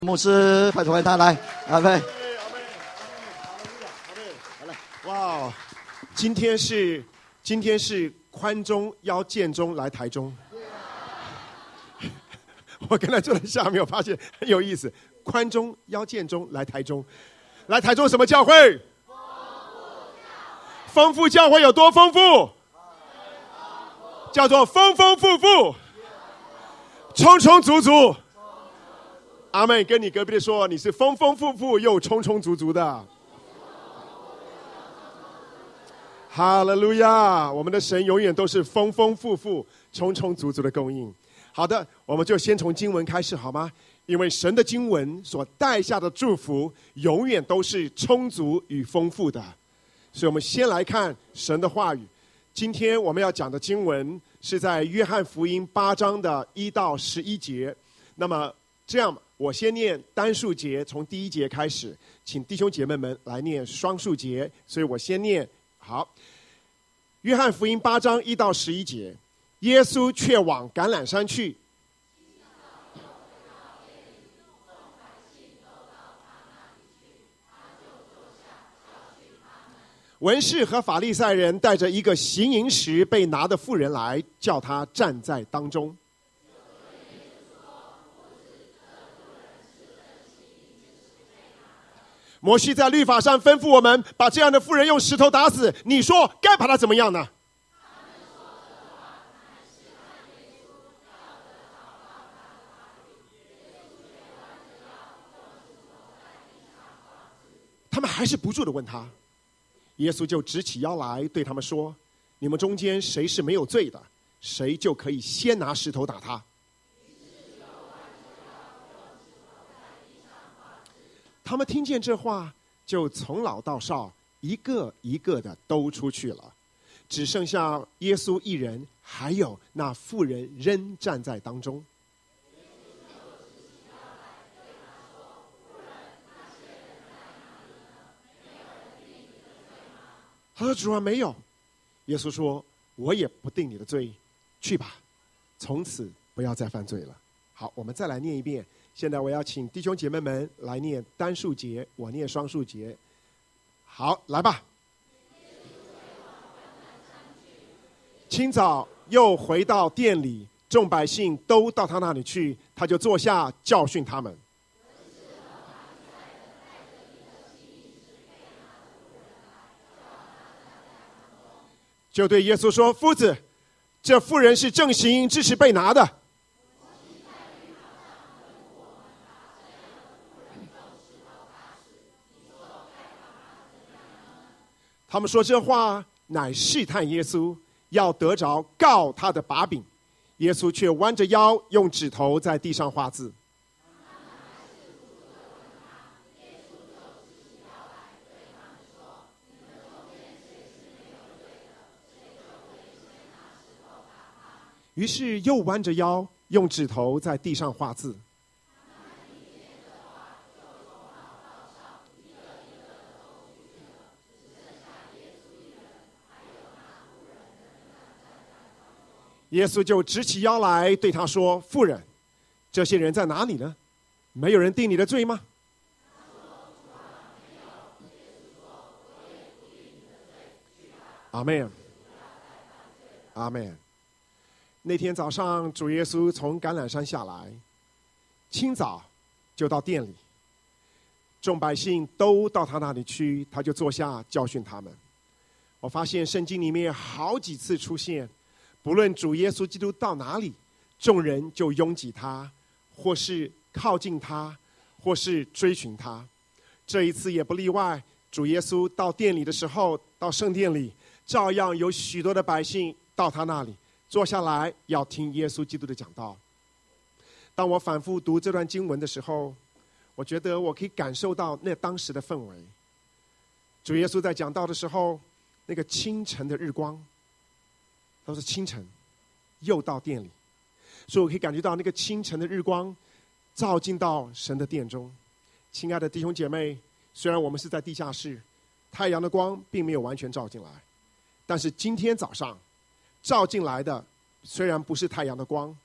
牧师，拜托他来，阿妹。 哇，今天是宽中邀建中来台中。我刚才坐在下面，我发现很有意思。宽中邀建中来台中，来台中什么教会？丰富教会有多丰富？叫做丰丰富富，充充足足。阿妹，跟你隔壁的说，你是丰丰富富又充充足足的。哈利路亚！我们的神永远都是丰丰富富、充充足足的供应。好的，我们就先从经文开始好吗？因为神的经文所带下的祝福，永远都是充足与丰富的。所以我们先来看神的话语。今天我们要讲的经文是在约翰福音8章的1到11节。那么这样，我先念单数节，从第1节开始，请弟兄姐妹们来念双数节。所以我先念。好，约翰福音8章1到11节，耶稣却往橄榄山去。文士和法利赛人带着一个行淫时被拿的妇人来，叫他站在当中。摩西在律法上吩咐我们，把这样的妇人用石头打死。你说该把他怎么样呢？他们还是不住地问他。耶稣就直起腰来对他们说：你们中间谁是没有罪的，谁就可以先拿石头打他。他们听见这话，就从老到少一个一个的都出去了，只剩下耶稣一人，还有那妇人仍站在当中。他说：主啊，没有。耶稣说：我也不定你的罪，去吧，从此不要再犯罪了。好，我们再来念一遍。现在我要请弟兄姐妹们来念单数节，我念双数节。好，来吧。清早又回到店里，众百姓都到他那里去，他就坐下教训他们。就对耶稣说：夫子，这妇人是正行淫之时被拿的。他们说这话乃试探耶稣，要得着告他的把柄。耶稣却弯着腰，用指头在地上画字。于是又弯着腰，用指头在地上画字。耶稣就直起腰来对他说：妇人，这些人在哪里呢？没有人定你的罪吗？阿们，阿们。那天早上，主耶稣从橄榄山下来，清早就到店里，众百姓都到他那里去，他就坐下教训他们。我发现圣经里面好几次出现，不论主耶稣基督到哪里，众人就拥挤他，或是靠近他，或是追寻他。这一次也不例外，主耶稣到店里的时候，到圣殿里，照样有许多的百姓到他那里坐下来，要听耶稣基督的讲道。当我反复读这段经文的时候，我觉得我可以感受到那当时的氛围。主耶稣在讲道的时候，那个清晨的日光，都是清晨，又到店里，所以我可以感觉到那个清晨的日光照进到神的殿中。亲爱的弟兄姐妹，虽然我们是在地下室，太阳的光并没有完全照进来，但是今天早上照进来的虽然不是太阳的光，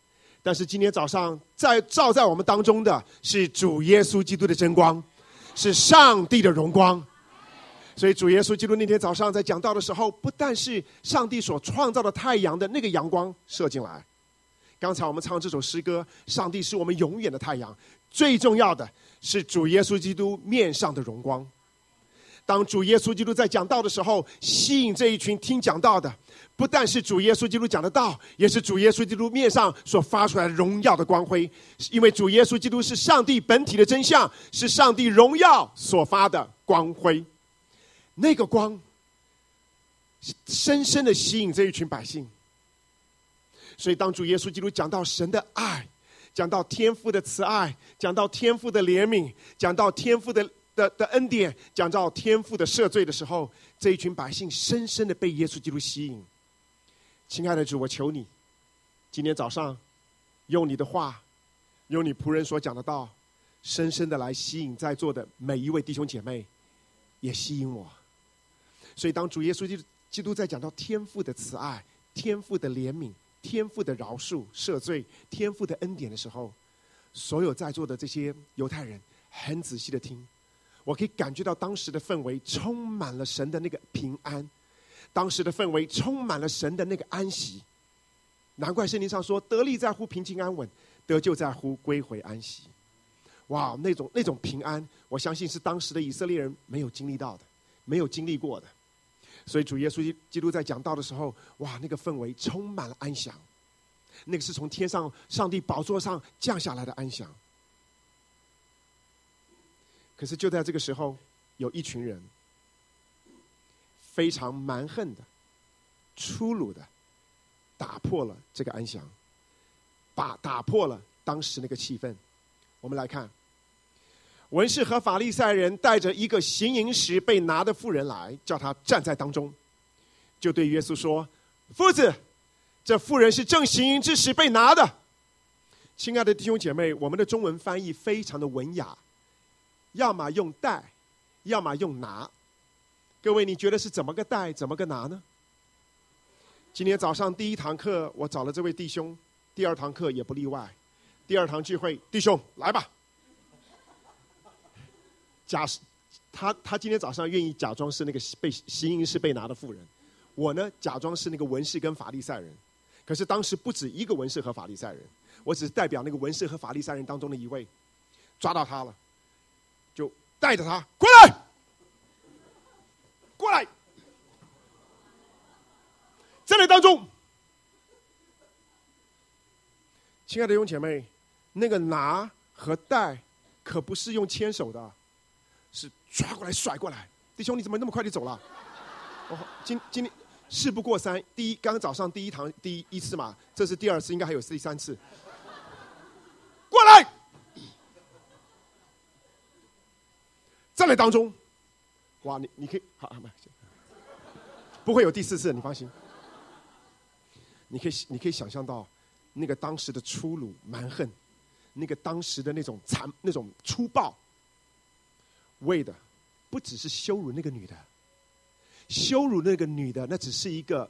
但是今天早上照在我们当中的是主耶稣基督的真光，是上帝的荣光。所以主耶稣基督那天早上在讲道的时候，不但是上帝所创造的太阳的那个阳光射进来，刚才我们唱这首诗歌，上帝是我们永远的太阳，最重要的是主耶稣基督面上的荣光。当主耶稣基督在讲道的时候，吸引这一群听讲道的，不但是主耶稣基督讲的道，也是主耶稣基督面上所发出来的荣耀的光辉。因为主耶稣基督是上帝本体的真相，是上帝荣耀所发的光辉。那个光深深的吸引这一群百姓。所以当主耶稣基督讲到神的爱，讲到天父的慈爱，讲到天父的怜悯，讲到天父的恩典，讲到天父的赦罪的时候，这一群百姓深深的被耶稣基督吸引。亲爱的主，我求你今天早上用你的话，用你仆人所讲的道，深深的来吸引在座的每一位弟兄姐妹，也吸引我。所以当主耶稣基督在讲到天父的慈爱，天父的怜悯，天父的饶恕赦罪，天父的恩典的时候，所有在座的这些犹太人很仔细的听，我可以感觉到当时的氛围充满了神的那个平安，当时的氛围充满了神的那个安息。难怪圣经上说，得力在乎平静安稳，得救在乎归回安息。哇，那种平安，我相信是当时的以色列人没有经历到的，没有经历过的。所以主耶稣基督在讲道的时候，哇，那个氛围充满了安详，那个是从天上上帝宝座上降下来的安详。可是就在这个时候，有一群人非常蛮横的、粗鲁的打破了这个安详，打破了当时那个气氛。我们来看，文士和法利赛人带着一个行淫时被拿的妇人来，叫他站在当中，就对耶稣说：夫子，这妇人是正行淫之时被拿的。亲爱的弟兄姐妹，我们的中文翻译非常的文雅，要么用带，要么用拿。各位，你觉得是怎么个带，怎么个拿呢？今天早上第一堂课我找了这位弟兄，第二堂课也不例外。第二堂聚会，弟兄来吧。他今天早上愿意假装是那个被行淫时被拿的妇人，我呢假装是那个文士跟法利赛人。可是当时不止一个文士和法利赛人，我只是代表那个文士和法利赛人当中的一位，抓到他了，就带着他过来，过来，站在当中。亲爱的弟兄姐妹，那个拿和带可不是用牵手的，是抓过来甩过来。弟兄，你怎么那么快就走了？今天事不过三，刚刚早上第一次嘛，这是第二次，应该还有第三次。过来，站在当中。哇，你可以好，不会有第四次，你放心。你可以想象到那个当时的粗鲁蛮横，那个当时的那种粗暴，为的不只是羞辱那个女的，羞辱那个女的，那只是一个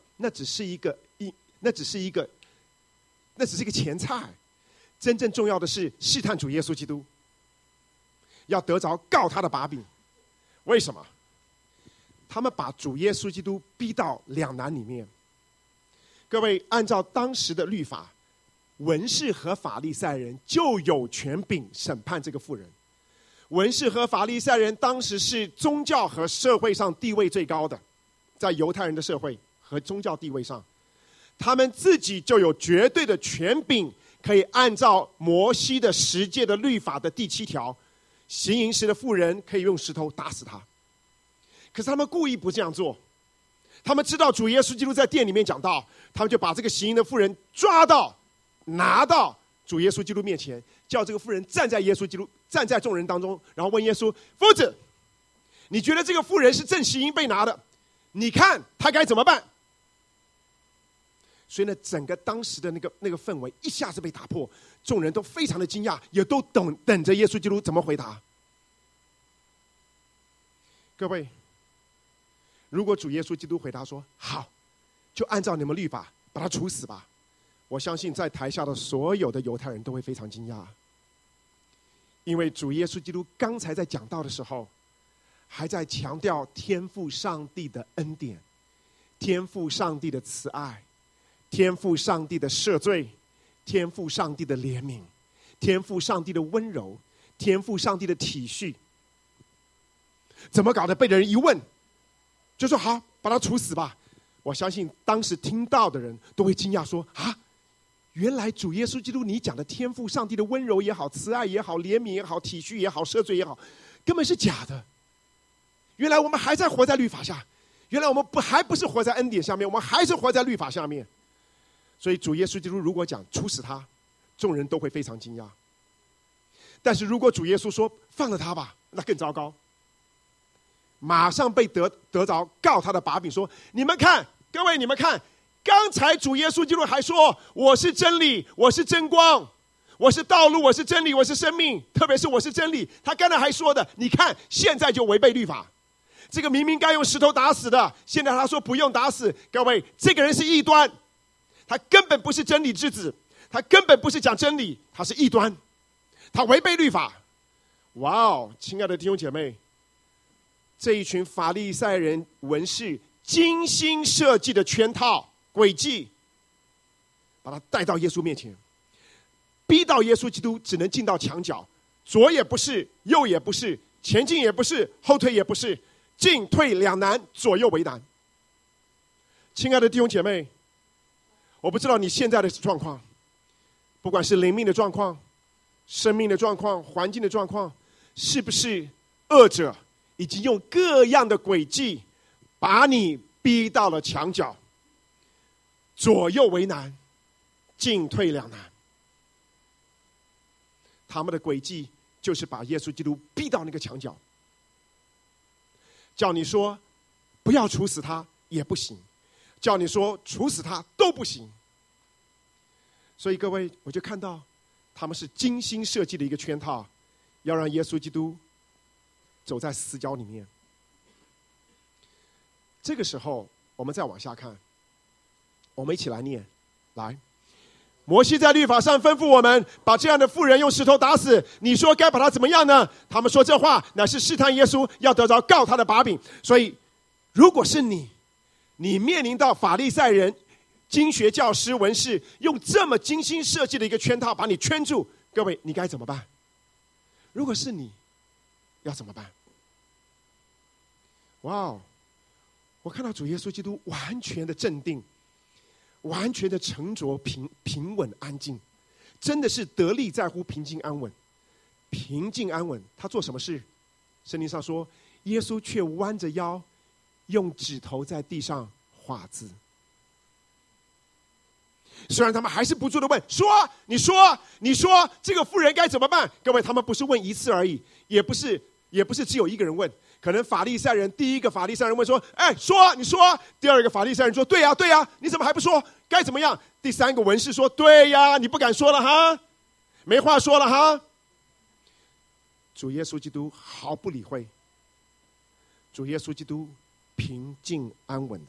前菜。真正重要的是试探主耶稣基督，要得着告他的把柄。为什么？他们把主耶稣基督逼到两难里面。各位，按照当时的律法，文士和法利赛人就有权柄审判这个妇人。文士和法利赛人当时是宗教和社会上地位最高的，在犹太人的社会和宗教地位上，他们自己就有绝对的权柄，可以按照摩西的十诫的律法的第7条，行淫时的妇人可以用石头打死他。可是他们故意不这样做，他们知道主耶稣基督在殿里面讲道，他们就把这个行淫的妇人抓到，拿到主耶稣基督面前，叫这个妇人站在众人当中，然后问耶稣：夫子，你觉得这个妇人是正行淫被拿的，你看他该怎么办？所以呢，整个当时的那个氛围一下子被打破，众人都非常的惊讶，也都等着耶稣基督怎么回答。各位，如果主耶稣基督回答说：好，就按照你们律法把他处死吧， 我相信在台下的所有的犹太人都会非常惊讶，因为主耶稣基督刚才在讲道的时候，还在强调天父上帝的恩典，天父上帝的慈爱，天父上帝的赦罪，天父上帝的怜悯，天父上帝的温柔，天父上帝的体恤。怎么搞的？被人一问，就说好，把他处死吧。我相信当时听到的人都会惊讶说：啊，原来主耶稣基督你讲的天父上帝的温柔也好，慈爱也好，怜悯也好，体恤也好，赦罪也好，根本是假的。原来我们还在活在律法下，原来我们还不是活在恩典下面，我们还是活在律法下面。所以主耶稣基督如果讲处死他，众人都会非常惊讶。但是如果主耶稣说放了他吧，那更糟糕，马上被得着告他的把柄，说你们看，各位你们看，刚才主耶稣基督还说我是真理，我是真光，我是道路，我是真理，我是生命，特别是我是真理。他刚才还说的，你看现在就违背律法，这个明明该用石头打死的，现在他说不用打死。各位，这个人是异端，他根本不是真理之子，他根本不是讲真理，他是异端，他违背律法。哇哦，亲爱的弟兄姐妹，这一群法利赛人文士精心设计的圈套诡计，把他带到耶稣面前，逼到耶稣基督只能进到墙角，左也不是，右也不是，前进也不是，后退也不是，进退两难，左右为难。亲爱的弟兄姐妹，我不知道你现在的状况，不管是灵命的状况、生命的状况、环境的状况，是不是恶者已经用各样的诡计把你逼到了墙角，左右为难，进退两难。他们的诡计就是把耶稣基督逼到那个墙角，叫你说不要处死他也不行，叫你说处死他都不行。所以各位，我就看到他们是精心设计的一个圈套，要让耶稣基督走在死角里面。这个时候我们再往下看，我们一起来念。来，摩西在律法上吩咐我们把这样的妇人用石头打死，你说该把他怎么样呢？他们说这话乃是试探耶稣，要得着告他的把柄。所以如果是你面临到法利赛人、经学教师、文士用这么精心设计的一个圈套把你圈住，各位你该怎么办？如果是你要怎么办？哇哦，我看到主耶稣基督完全的镇定，完全的沉着平稳安静，真的是得力在乎平静安稳。平静安稳，他做什么事？圣经上说，耶稣却弯着腰，用指头在地上画字。虽然他们还是不住的问，你说这个妇人该怎么办？各位，他们不是问一次而已，也不是只有一个人问。可能法利赛人，第一个法利赛人问说，你说。第二个法利赛人说，对呀，你怎么还不说？该怎么样？第三个文士说，对呀，你不敢说了哈，没话说了哈。主耶稣基督毫不理会，主耶稣基督平静安稳的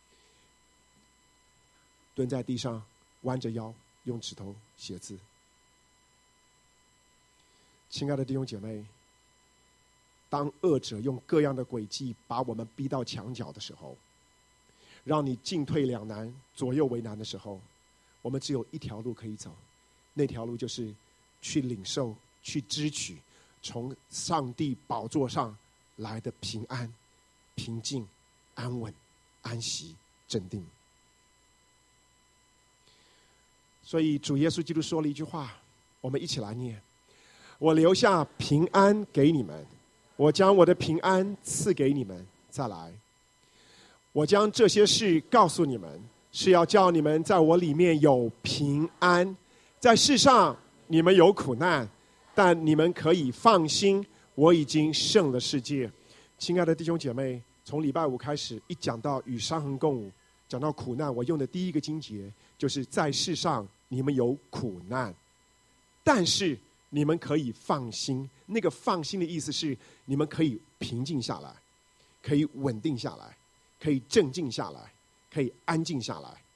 蹲在地上，弯着腰，用指头写字。亲爱的弟兄姐妹，当恶者用各样的诡计把我们逼到墙角的时候，让你进退两难，左右为难的时候，我们只有一条路可以走，那条路就是去领受、去支取从上帝宝座上来的平安、平静、安稳、安息、镇定。所以主耶稣基督说了一句话，我们一起来念：我留下平安给你们，我将我的平安赐给你们。再来，我将这些事告诉你们，是要叫你们在我里面有平安。在世上你们有苦难，但你们可以放心，我已经胜了世界。亲爱的弟兄姐妹，从礼拜五开始，一讲到与伤痕共舞，讲到苦难，我用的第一个经节就是在世上你们有苦难，但是你们可以放心。那个放心的意思是，你们可以平静下来，可以稳定下来，可以镇静下来，可以安静下来，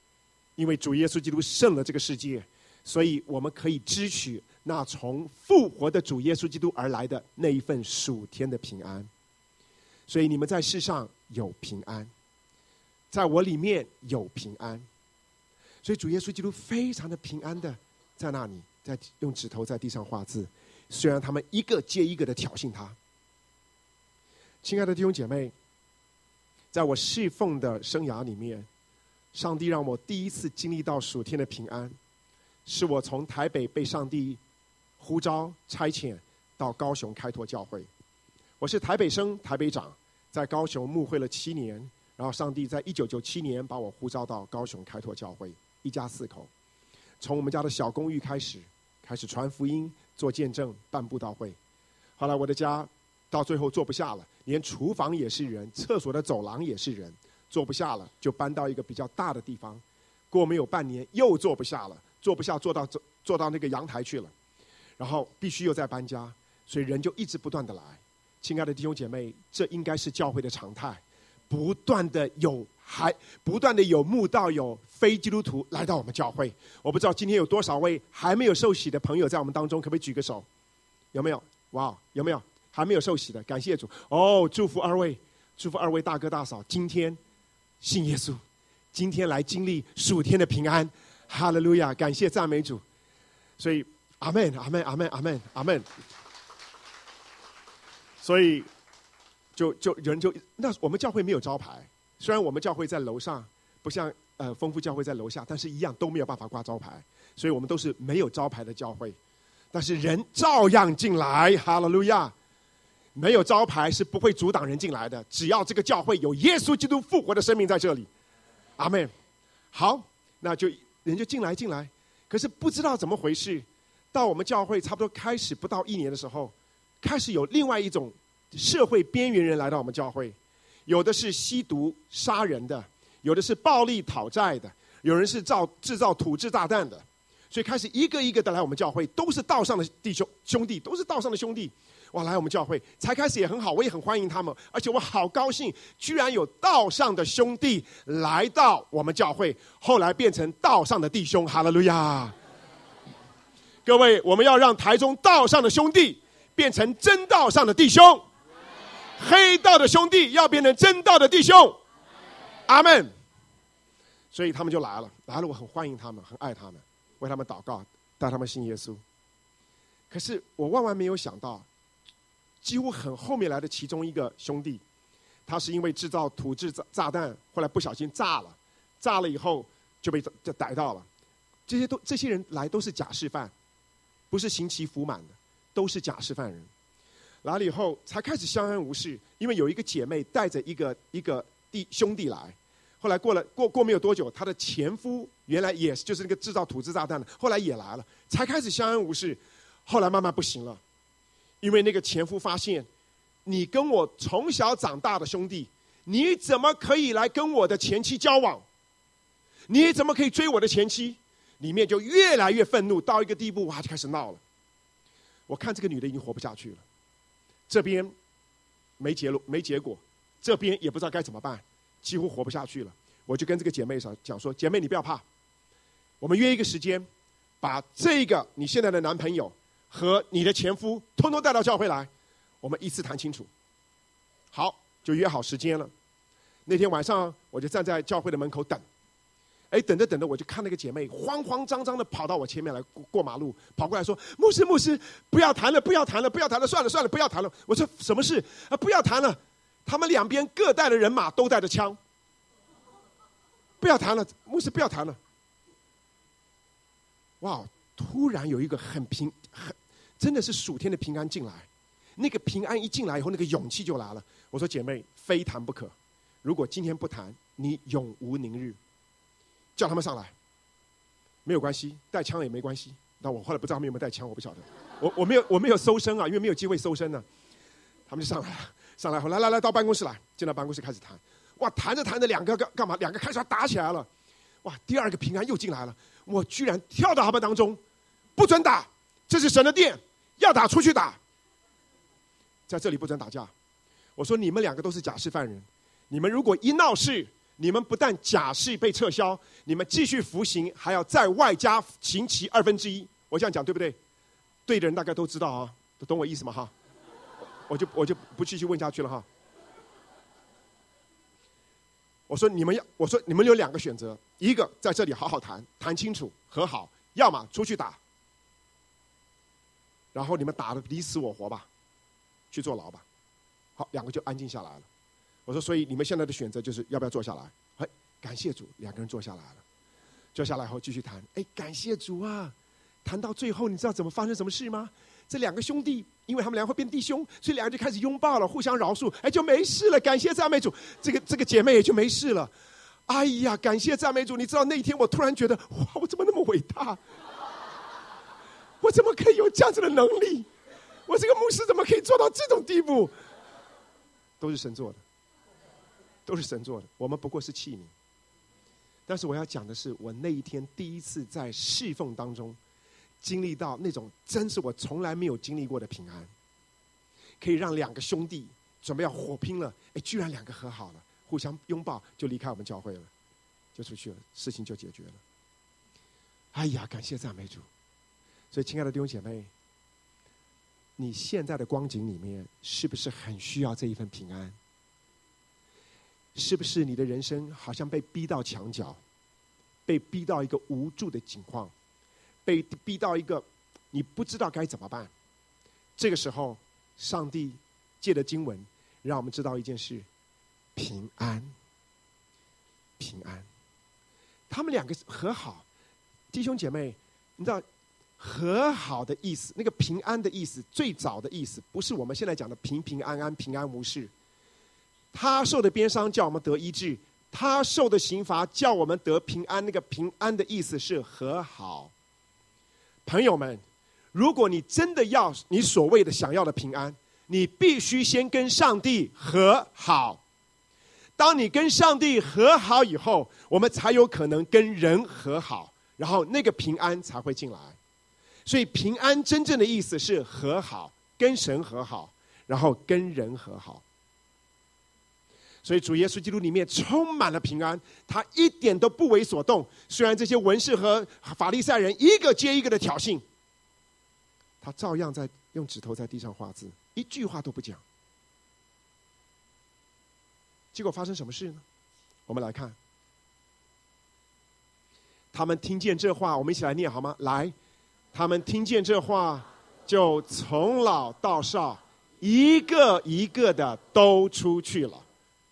因为主耶稣基督胜了这个世界，所以我们可以支取那从复活的主耶稣基督而来的那一份属天的平安。所以你们在世上有平安，在我里面有平安。所以主耶稣基督非常的平安的在那里，在用指头在地上画字，虽然他们一个接一个的挑衅他。亲爱的弟兄姐妹，在我侍奉的生涯里面，上帝让我第一次经历到属天的平安，是我从台北被上帝呼召差遣到高雄开拓教会。我是台北生，台北长，在高雄牧会了7年，然后上帝在1997年把我呼召到高雄开拓教会，一家4口，从我们家的小公寓开始传福音、做见证、办布道会。后来我的家到最后坐不下了，连厨房也是人，厕所的走廊也是人，坐不下了，就搬到一个比较大的地方。过没有半年，又坐不下了，坐到那个阳台去了，然后必须又再搬家，所以人就一直不断的来。亲爱的弟兄姐妹，这应该是教会的常态，不断的有慕道友非基督徒来到我们教会。我不知道今天有多少位还没有受洗的朋友在我们当中，可不可以举个手？有没有？哇，有没有还没有受洗的？感谢主哦！祝福二位大哥大嫂，今天信耶稣，今天来经历属天的平安，哈利路亚！感谢赞美主。所以阿们阿们阿们阿们阿们。所以那我们教会没有招牌，虽然我们教会在楼上，不像丰富教会在楼下，但是一样都没有办法挂招牌，所以我们都是没有招牌的教会，但是人照样进来，哈利路亚！没有招牌是不会阻挡人进来的，只要这个教会有耶稣基督复活的生命在这里，阿们。好，那就人就进来，可是不知道怎么回事，到我们教会差不多开始不到1年的时候，开始有另外一种社会边缘人来到我们教会，有的是吸毒杀人的，有的是暴力讨债的，有人是制造土制炸弹的，所以开始一个一个的来我们教会，都是道上的兄弟，都是道上的兄弟。哇，来我们教会才开始也很好，我也很欢迎他们，而且我好高兴，居然有道上的兄弟来到我们教会，后来变成道上的弟兄，哈利路亚！各位，我们要让台中道上的兄弟变成真道上的弟兄，黑道的兄弟要变成真道的弟兄，阿们。所以他们就来了，我很欢迎他们，很爱他们，为他们祷告，带他们信耶稣。可是我万万没有想到，几乎很后面来的其中一个兄弟，他是因为制造土制炸弹，后来不小心炸了以后就被逮到了。这些人来都是假释犯，不是刑期服满的，都是假释犯人。来了以后才开始相安无事，因为有一个姐妹带着一个兄弟来，后来过没有多久，他的前夫原来也是就是那个制造土制炸弹的，后来也来了，才开始相安无事。后来慢慢不行了，因为那个前夫发现，你跟我从小长大的兄弟，你怎么可以来跟我的前妻交往？你怎么可以追我的前妻？里面就越来越愤怒，到一个地步，哇，就开始闹了。我看这个女的已经活不下去了，这边没结果，这边也不知道该怎么办，几乎活不下去了。我就跟这个姐妹讲说，姐妹你不要怕，我们约一个时间，把这个你现在的男朋友和你的前夫通通带到教会来，我们一次谈清楚。好，就约好时间了。那天晚上我就站在教会的门口等，等着我就看那个姐妹慌慌张张的跑到我前面来，过马路跑过来说，牧师不要谈了，算了不要谈了。我说什么事啊？不要谈了，他们两边各带的人马都带着枪，不要谈了，牧师不要谈了。哇，突然有一个真的是属天的平安进来，那个平安一进来以后，那个勇气就来了。我说姐妹，非谈不可，如果今天不谈，你永无宁日。叫他们上来，没有关系，带枪也没关系。那我后来不知道他们有没有带枪，我不晓得。我没有搜身啊，因为没有机会搜身呢。他们就上来后来到办公室来，进到办公室开始谈。哇，谈着两个干嘛？两个开始要打起来了。哇，第二个平安又进来了，我居然跳到他们当中，不准打，这是神的殿，要打出去打，在这里不准打架。我说你们两个都是假释犯人，你们如果一闹事， 你们不但假释被撤销，你们继续服刑，还要再外加刑期1/2。我这样讲对不对？对的人大概都知道啊，都懂我意思吗？哈，我就不继续问下去了哈。我说你们有2个选择，一个在这里好好谈清楚和好，要么出去打，然后你们打得你死我活吧，去坐牢吧。好，2个就安静下来了。我说，所以你们现在的选择就是要不要坐下来？哎，感谢主，2个人坐下来了。坐下来后继续谈。哎，感谢主啊！谈到最后，你知道怎么发生什么事吗？这2个兄弟，因为他们2个会变弟兄，所以2个就开始拥抱了，互相饶恕，哎，就没事了。感谢赞美主，这个姐妹也就没事了。哎呀，感谢赞美主！你知道那一天，我突然觉得，哇，我怎么那么伟大？我怎么可以有这样子的能力？我这个牧师怎么可以做到这种地步？都是神做的，都是神做的，我们不过是器皿。但是我要讲的是，我那一天第一次在侍奉当中经历到那种真是我从来没有经历过的平安，可以让2个兄弟准备要火拼了，哎，居然2个和好了，互相拥抱就离开我们教会了，就出去了，事情就解决了。哎呀，感谢赞美主！所以亲爱的弟兄姐妹，你现在的光景里面是不是很需要这一份平安？是不是你的人生好像被逼到墙角，被逼到一个无助的境况，被逼到一个你不知道该怎么办？这个时候，上帝借着经文让我们知道一件事：平安，平安。他们2个和好，弟兄姐妹，你知道和好的意思，那个平安的意思，最早的意思不是我们现在讲的平平安安、平安无事。他受的鞭伤叫我们得医治，他受的刑罚叫我们得平安。那个平安的意思是和好。朋友们，如果你真的要你所谓的想要的平安，你必须先跟上帝和好。当你跟上帝和好以后，我们才有可能跟人和好，然后那个平安才会进来。所以平安真正的意思是和好，跟神和好，然后跟人和好。所以主耶稣基督里面充满了平安，他一点都不为所动。虽然这些文士和法利赛人一个接一个的挑衅，他照样在用指头在地上画字，一句话都不讲。结果发生什么事呢？我们来看，他们听见这话，我们一起来念好吗？来，他们听见这话，就从老到少，一个一个的都出去了。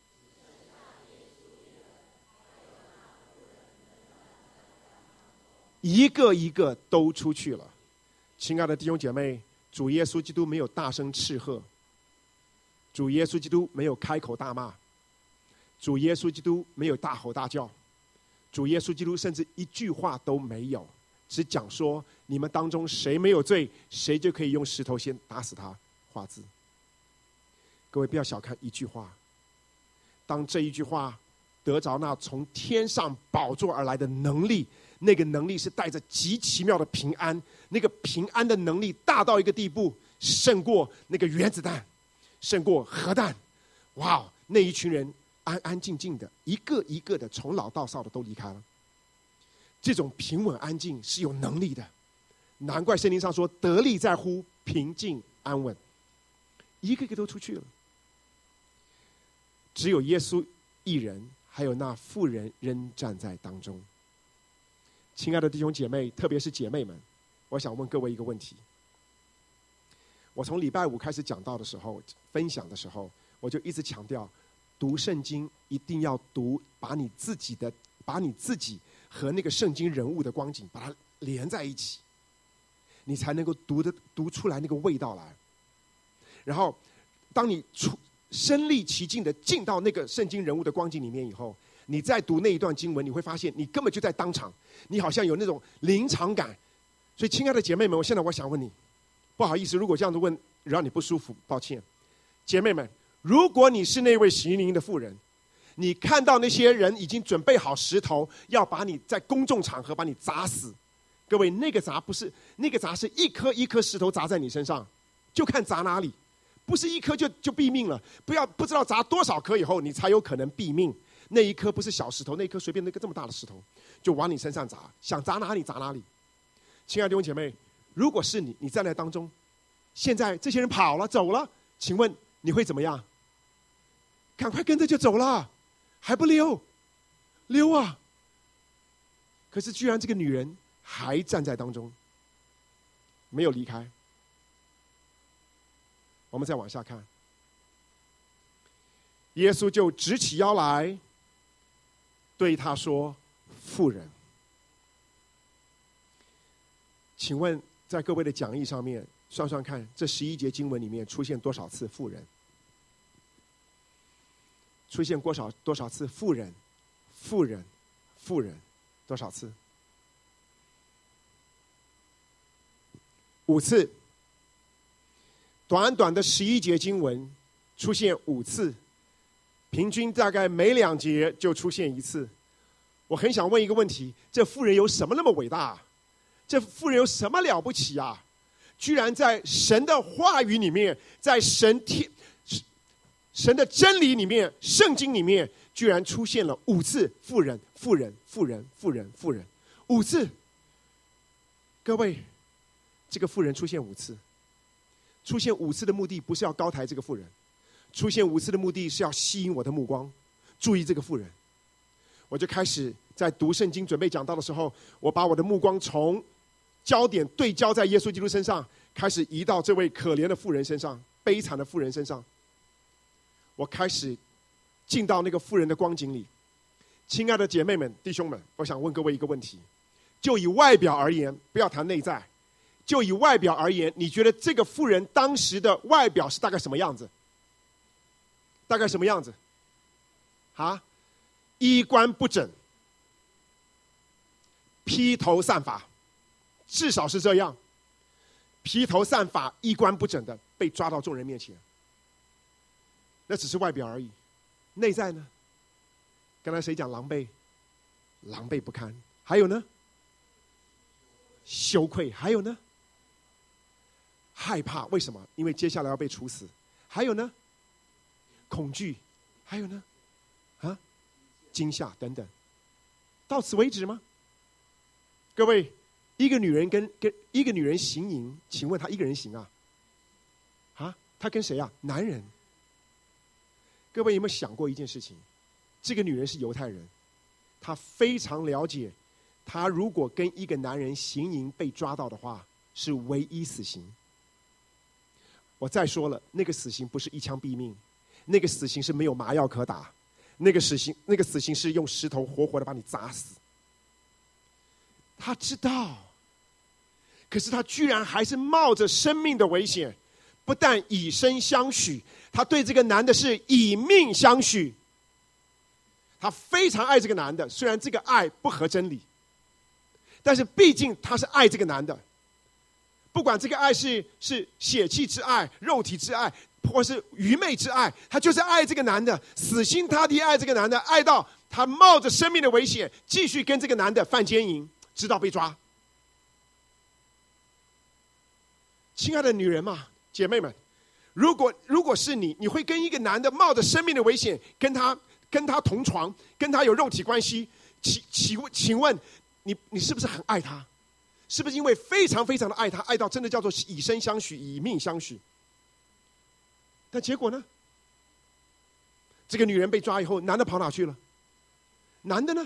一个一个都出去了。亲爱的弟兄姐妹，主耶稣基督没有大声斥喝，主耶稣基督没有开口大骂，主耶稣基督没有大吼大叫，主耶稣基督甚至一句话都没有，只讲说你们当中谁没有罪，谁就可以用石头先打死他，画字。各位不要小看一句话，当这一句话得着那从天上宝座而来的能力，那个能力是带着极奇妙的平安，那个平安的能力大到一个地步，胜过那个原子弹，胜过核弹。哇，那一群人安安静静的，一个一个的从老到少的都离开了。这种平稳安静是有能力的，难怪圣经上说得力在乎平静安稳，一个个都出去了。只有耶稣一人，还有那妇人仍站在当中。亲爱的弟兄姐妹，特别是姐妹们，我想问各位一个问题。我从礼拜5开始讲道的时候，分享的时候，我就一直强调，读圣经一定要读，把你自己和那个圣经人物的光景把它连在一起，你才能够读出来那个味道来。然后当你身临其境的进到那个圣经人物的光景里面以后，你再读那一段经文，你会发现你根本就在当场，你好像有那种临场感。所以亲爱的姐妹们，现在我想问你，不好意思，如果这样子问让你不舒服，抱歉。姐妹们，如果你是那位洗灵的妇人，你看到那些人已经准备好石头要把你在公众场合把你砸死，各位，那个砸是一颗一颗石头砸在你身上，就看砸哪里，不是一颗就毙命了。不知道砸多少颗以后你才有可能毙命。 那一颗不是小石头，那一颗随便那个这么大的石头，就往你身上砸，想砸哪里砸哪里。亲爱的弟兄姐妹，如果是你，你站在当中，现在这些人跑了走了，请问你会怎么样？赶快跟着就走了，还不溜？溜啊！可是居然这个女人还站在当中，没有离开。我们再往下看，耶稣就直起腰来，对他说：“妇人。”请问，在各位的讲义上面算算看，这11节经文里面出现多少次妇人？出现多少次妇人？妇人，妇人，多少次？5次。短短的11节经文出现5次，平均大概每2节就出现1次。我很想问一个问题：这妇人有什么那么伟大？这妇人有什么了不起啊？居然在神的话语里面，在神的真理里面，圣经里面，居然出现了5次妇人，妇人，妇人，妇人，妇人，5次。各位，这个妇人出现5次，出现5次的目的不是要高抬这个妇人，出现5次的目的是要吸引我的目光，注意这个妇人。我就开始在读圣经准备讲道的时候，我把我的目光从焦点对焦在耶稣基督身上，开始移到这位可怜的妇人身上，悲惨的妇人身上。我开始进到那个妇人的光景里。亲爱的姐妹们、弟兄们，我想问各位一个问题：就以外表而言，不要谈内在，就以外表而言，你觉得这个妇人当时的外表是大概什么样子？大概什么样子？啊？衣冠不整，披头散发，至少是这样。披头散发、衣冠不整的被抓到众人面前，那只是外表而已。内在呢？刚才谁讲狼狈？狼狈不堪。还有呢？羞愧。还有呢？害怕。为什么？因为接下来要被处死。还有呢？恐惧。还有呢？啊？惊吓等等。到此为止吗？各位，一个女人跟一个女人行淫，请问她一个人行啊？啊？她跟谁啊？男人。各位有没有想过一件事情？这个女人是犹太人，她非常了解，她如果跟一个男人行淫被抓到的话，是唯一死刑。我再说了，那个死刑不是一枪毙命，那个死刑是没有麻药可打，那个死刑是用石头活活的把你砸死。他知道，可是他居然还是冒着生命的危险，不但以身相许，他对这个男的是以命相许。他非常爱这个男的，虽然这个爱不合真理，但是毕竟他是爱这个男的。不管这个爱是血气之爱、肉体之爱，或是愚昧之爱，他就是爱这个男的，死心塌地爱这个男的，爱到他冒着生命的危险，继续跟这个男的犯奸淫，直到被抓。亲爱的女人嘛，姐妹们，如果是你，你会跟一个男的冒着生命的危险跟他同床，跟他有肉体关系？请问你是不是很爱他？是不是因为非常非常的爱他，爱到真的叫做以身相许、以命相许？但结果呢？这个女人被抓以后，男的跑哪去了？男的呢？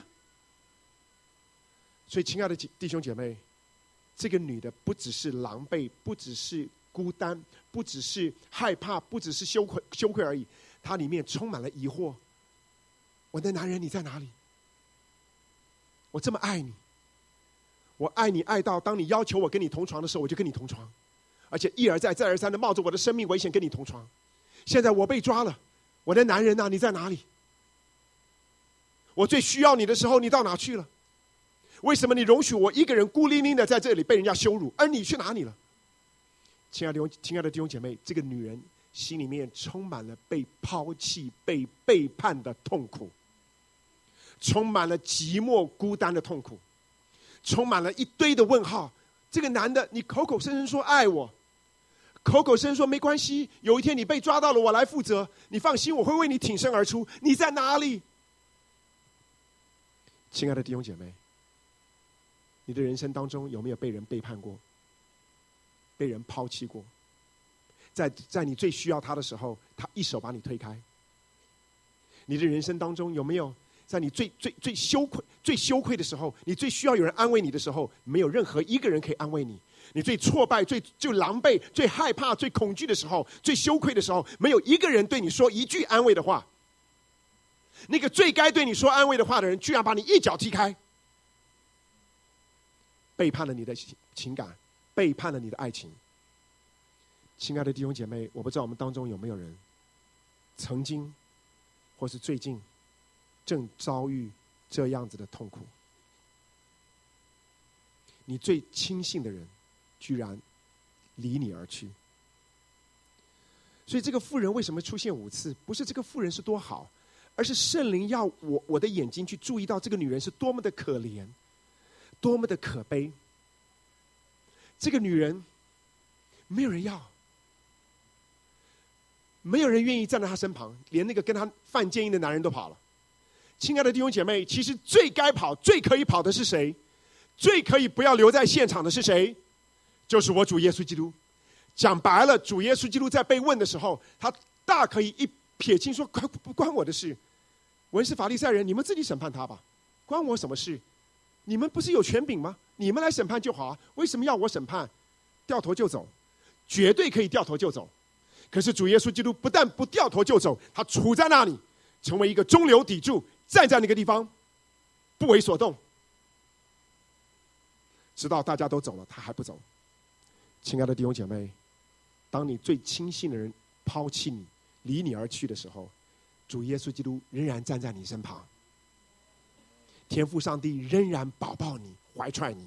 所以，亲爱的弟兄姐妹，这个女的不只是狼狈，不只是孤单，不只是害怕，不只是羞愧而已，她里面充满了疑惑。我的男人你在哪里？我这么爱你，我爱你爱到当你要求我跟你同床的时候，我就跟你同床，而且一而再再而三的冒着我的生命危险跟你同床。现在我被抓了，我的男人啊，你在哪里？我最需要你的时候，你到哪去了？为什么你容许我一个人孤零零的在这里被人家羞辱，而你去哪里了？亲爱的弟兄姐妹，这个女人心里面充满了被抛弃、被背叛的痛苦，充满了寂寞孤单的痛苦，充满了一堆的问号。这个男的，你口口声声说爱我，口口声声说没关系，有一天你被抓到了，我来负责，你放心，我会为你挺身而出。你在哪里？ 亲爱的弟兄姐妹，你的人生当中有没有被人背叛过，被人抛弃过？在你最需要他的时候，他一手把你推开。你的人生当中有没有在你最羞愧的时候，你最需要有人安慰你的时候，没有任何一个人可以安慰你？你最挫败、最狼狈、最害怕、最恐惧的时候，最羞愧的时候，没有一个人对你说一句安慰的话。那个最该对你说安慰的话的人，居然把你一脚踢开，背叛了你的情感，背叛了你的爱情。亲爱的弟兄姐妹，我不知道我们当中有没有人曾经或是最近正遭遇这样子的痛苦。你最亲信的人居然离你而去。所以这个妇人为什么出现5次？不是这个妇人是多好，而是圣灵要我的眼睛去注意到这个女人是多么的可怜，多么的可悲。这个女人没有人要，没有人愿意站在她身旁，连那个跟她犯奸淫的男人都跑了。亲爱的弟兄姐妹，其实最该跑、最可以跑的是谁？最可以不要留在现场的是谁？就是我主耶稣基督。讲白了，主耶稣基督在被问的时候，他大可以一撇清说，不关我的事，文士法利赛人，你们自己审判他吧，关我什么事？你们不是有权柄吗？你们来审判就好啊，为什么要我审判？掉头就走，绝对可以掉头就走。可是主耶稣基督不但不掉头就走，他处在那里，成为一个中流砥柱，站在那个地方，不为所动，直到大家都走了，他还不走。亲爱的弟兄姐妹，当你最亲信的人抛弃你、离你而去的时候，主耶稣基督仍然站在你身旁，天父上帝仍然抱抱你、怀揣你。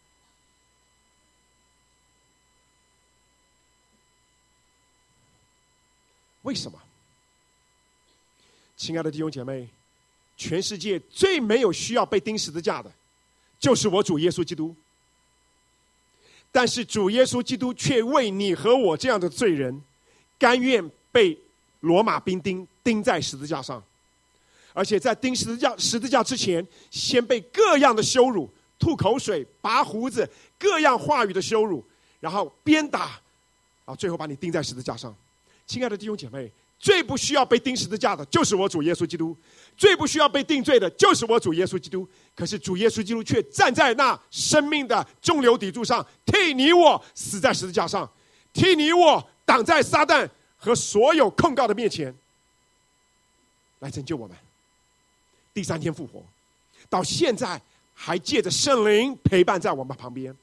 为什么？亲爱的弟兄姐妹，全世界最没有需要被钉十字架的，就是我主耶稣基督。但是主耶稣基督却为你和我这样的罪人，甘愿被罗马兵钉在十字架上，而且在钉十字架之前，先被各样的羞辱、吐口水、拔胡子、各样话语的羞辱，然后鞭打，最后把你钉在十字架上。亲爱的弟兄姐妹，最不需要被钉十字架的就是我主耶稣基督，最不需要被定罪的就是我主耶稣基督。可是主耶稣基督却站在那生命的中流砥柱上，替你我死在十字架上，替你我挡在撒旦和所有控告的面前，来拯救我们。第3天复活，到现在还借着圣灵陪伴在我们旁边。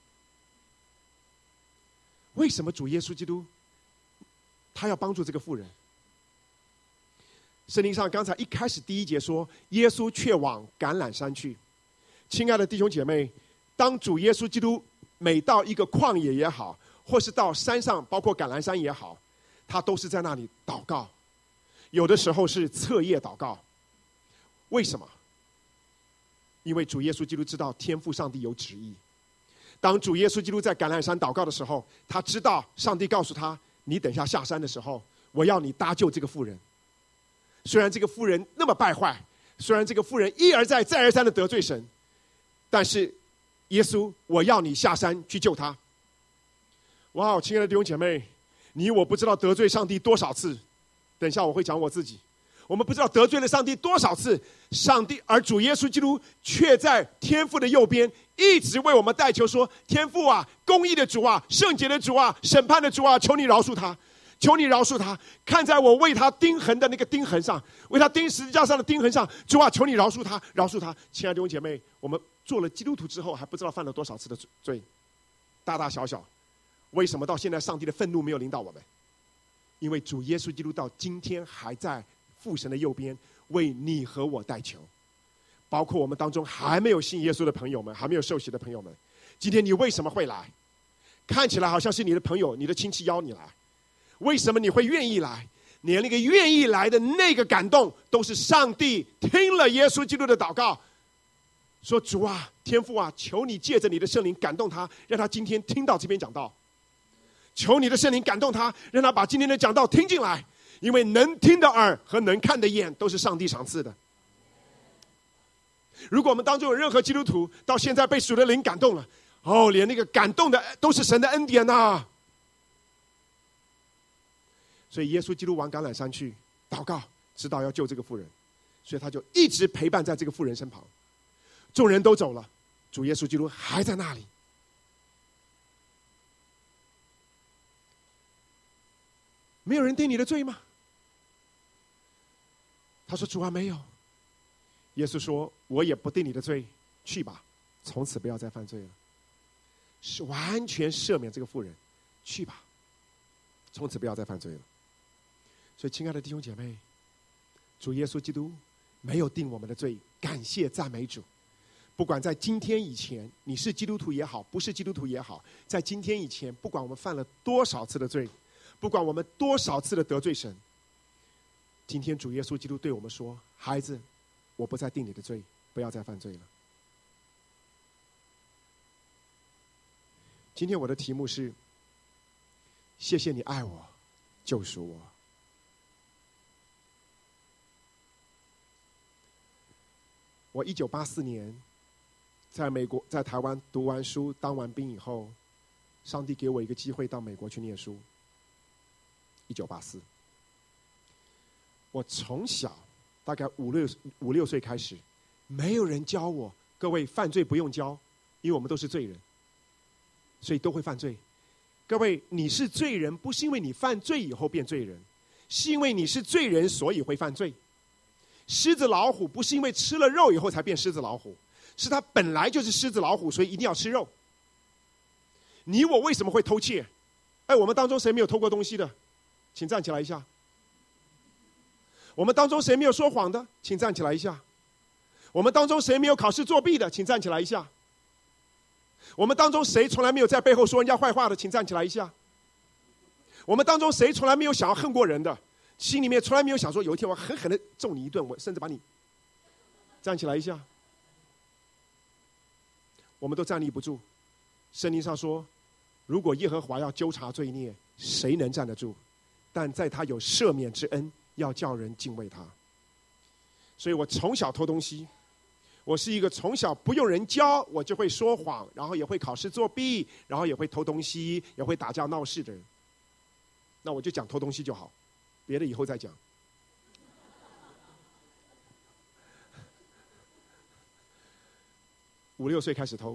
为什么主耶稣基督他要帮助这个妇人？圣经上刚才一开始第1节说，耶稣却往橄榄山去。亲爱的弟兄姐妹，当主耶稣基督每到一个旷野也好，或是到山上，包括橄榄山也好，他都是在那里祷告，有的时候是彻夜祷告。为什么？因为主耶稣基督知道天父上帝有旨意。当主耶稣基督在橄榄山祷告的时候，他知道上帝告诉他，你等下下山的时候，我要你搭救这个妇人。虽然这个妇人那么败坏，虽然这个妇人一而再再而三的得罪神，但是耶稣，我要你下山去救他。哇，亲爱的弟兄姐妹，你我不知道得罪上帝多少次，等一下我会讲我自己。我们不知道得罪了上帝多少次，上帝而主耶稣基督却在天父的右边，一直为我们代求说，天父啊，公义的主啊，圣洁的主啊，审判的主啊，求你饶恕他，求你饶恕他，看在我为他钉痕的那个钉痕上，为他钉十字架上的钉痕上，主啊，求你饶恕他，饶恕他。亲爱的弟兄姐妹，我们做了基督徒之后，还不知道犯了多少次的罪，大大小小。为什么到现在上帝的愤怒没有临到我们？因为主耶稣基督到今天还在父神的右边，为你和我代求。包括我们当中还没有信耶稣的朋友们，还没有受洗的朋友们，今天你为什么会来？看起来好像是你的朋友、你的亲戚邀你来，为什么你会愿意来？连那个愿意来的那个感动，都是上帝听了耶稣基督的祷告，说主啊，天父啊，求你借着你的圣灵感动他，让他今天听到这边讲道。求你的圣灵感动他，让他把今天的讲道听进来，因为能听的耳和能看的眼都是上帝赏赐的。 如果我们当中有任何基督徒到现在被主的灵感动了，连那个感动的都是神的恩典呐。所以耶稣基督往橄榄山去祷告，知道要救这个妇人，所以他就一直陪伴在这个妇人身旁。众人都走了，主耶稣基督还在那里。没有人定你的罪吗？他说：主啊，没有。耶稣说：我也不定你的罪，去吧，从此不要再犯罪了。是完全赦免这个妇人，去吧，从此不要再犯罪了。所以亲爱的弟兄姐妹，主耶稣基督没有定我们的罪，感谢赞美主。不管在今天以前，你是基督徒也好，不是基督徒也好，在今天以前，不管我们犯了多少次的罪，不管我们多少次的得罪神，今天主耶稣基督对我们说：孩子，我不再定你的罪，不要再犯罪了。今天我的题目是：谢谢你爱我，救赎我。我1984年在美国，在台湾读完书、当完兵以后，上帝给我一个机会到美国去念书。1984，我从小大概五六岁开始，没有人教我。各位，犯罪不用教，因为我们都是罪人，所以都会犯罪。各位，你是罪人，不是因为你犯罪以后变罪人，是因为你是罪人，所以会犯罪。狮子老虎不是因为吃了肉以后才变狮子老虎，是它本来就是狮子老虎，所以一定要吃肉。你我为什么会偷窃？我们当中谁没有偷过东西的？请站起来一下。我们当中谁没有说谎的？请站起来一下。我们当中谁没有考试作弊的？请站起来一下。我们当中谁从来没有在背后说人家坏话的？请站起来一下。我们当中谁从来没有想要恨过人的？心里面从来没有想说有一天我狠狠的揍你一顿，我甚至把你。站起来一下。我们都站立不住。圣经上说，如果耶和华要纠察罪孽，谁能站得住？但在他有赦免之恩，要叫人敬畏他。所以我从小偷东西，我是一个从小不用人教我就会说谎，然后也会考试作弊，然后也会偷东西，也会打架闹事的人。那我就讲偷东西就好，别的以后再讲。5、6岁开始偷，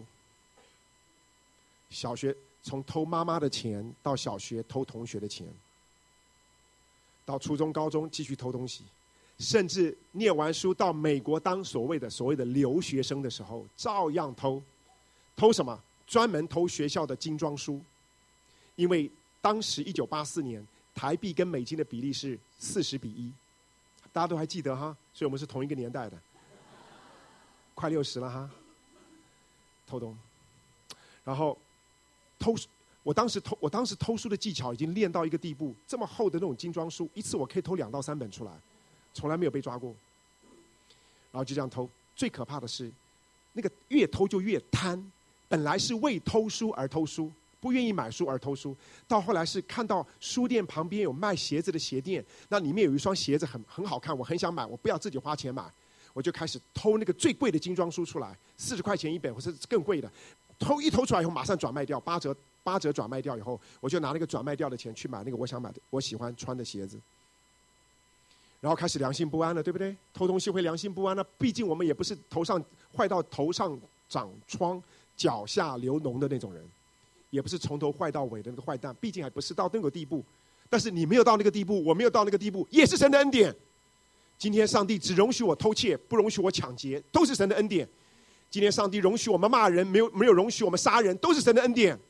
小学从偷妈妈的钱到小学偷同学的钱，到初中、高中继续偷东西，甚至念完书到美国当所谓的留学生的时候，照样偷。偷什么？专门偷学校的精装书，因为当时1984年台币跟美金的比例是40:1，大家都还记得哈，所以我们是同一个年代的，快60了哈。偷东，然后偷。我当时偷书的技巧已经练到一个地步，这么厚的那种精装书，一次我可以偷2到3本出来，从来没有被抓过。然后就这样偷。最可怕的是，那个越偷就越贪。本来是为偷书而偷书，不愿意买书而偷书，到后来是看到书店旁边有卖鞋子的鞋店，那里面有一双鞋子很好看，我很想买，我不要自己花钱买，我就开始偷那个最贵的精装书出来，40块钱1本，或是更贵的。偷出来以后马上转卖掉，8折转卖掉以后，我就拿那个转卖掉的钱去买那个我想买的、我喜欢穿的鞋子。然后开始良心不安了，对不对？偷东西会良心不安了，毕竟我们也不是坏到头上长疮、脚下流脓的那种人，也不是从头坏到尾的那个坏蛋，毕竟还不是到那个地步。但是你没有到那个地步，我没有到那个地步，也是神的恩典。今天上帝只容许我偷窃，不容许我抢劫，都是神的恩典。今天上帝容许我们骂人，没有容许我们杀人，都是神的恩典。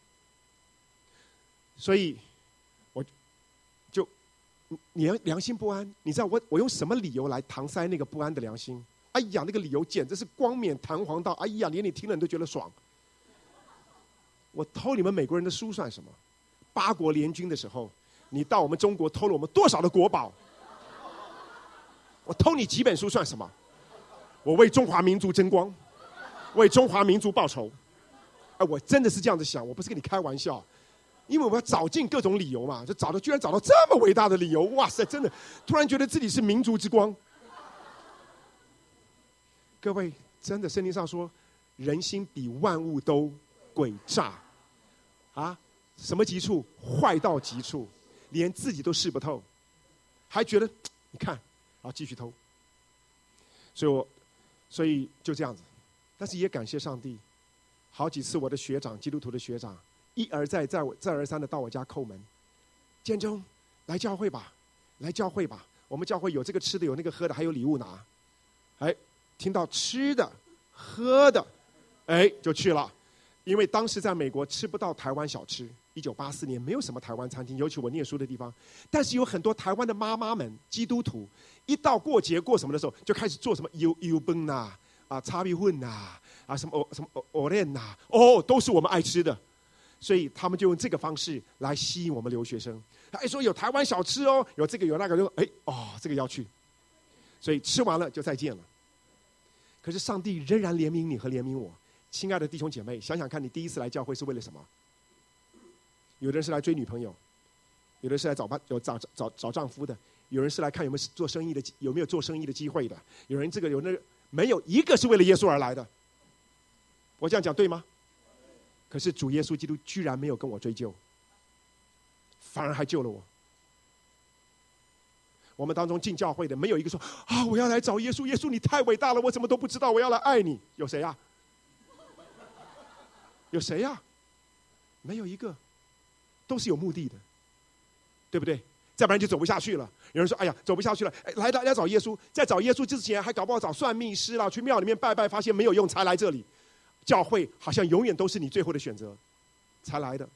所以我就你良心不安，你知道我用什么理由来搪塞那个不安的良心？哎呀，那个理由简直是光冕堂皇到，哎呀，连你听了你都觉得爽。我偷你们美国人的书算什么？8国联军的时候，你到我们中国偷了我们多少的国宝？我偷你几本书算什么？我为中华民族争光，为中华民族报仇。我真的是这样子想，我不是跟你开玩笑，因为我要找尽各种理由嘛，就居然找到这么伟大的理由，哇塞，真的突然觉得自己是民族之光。 各位，真的圣经上说，人心比万物都诡诈啊！什么极处？坏到极处，连自己都试不透，还觉得你看，然后继续偷。所以就这样子。但是也感谢上帝，好几次我的学长，基督徒的学长，一而再再而三的到我家叩门，建中来教会吧，来教会吧，我们教会有这个吃的，有那个喝的，还有礼物拿。哎，听到吃的喝的，哎，就去了。因为当时在美国吃不到台湾小吃，1984年没有什么台湾餐厅，尤其我念书的地方。但是有很多台湾的妈妈们，基督徒，一到过节过什么的时候，就开始做什么油崩呐，叉米混呐，什么藕链呐，都是我们爱吃的。所以他们就用这个方式来吸引我们留学生。哎，说有台湾小吃哦，有这个有那个，就这个要去。所以吃完了就再见了。可是上帝仍然怜悯你和怜悯我。亲爱的弟兄姐妹，想想看，你第一次来教会是为了什么？有的人是来追女朋友，有的是来找丈夫的，有人是来看有没有做生意的，有没有做生意的机会的，有人这个有那个，没有一个是为了耶稣而来的。我这样讲对吗？可是主耶稣基督居然没有跟我追究，反而还救了我。我们当中进教会的没有一个说我要来找耶稣，耶稣你太伟大了，我怎么都不知道，我要来爱你。有谁啊？有谁啊？没有一个，都是有目的的，对不对？再不然就走不下去了。有人说：“哎呀，走不下去了，来找耶稣。在找耶稣之前，还搞不好找算命师啦，去庙里面拜拜，发现没有用，才来这里。教会好像永远都是你最后的选择，才来的。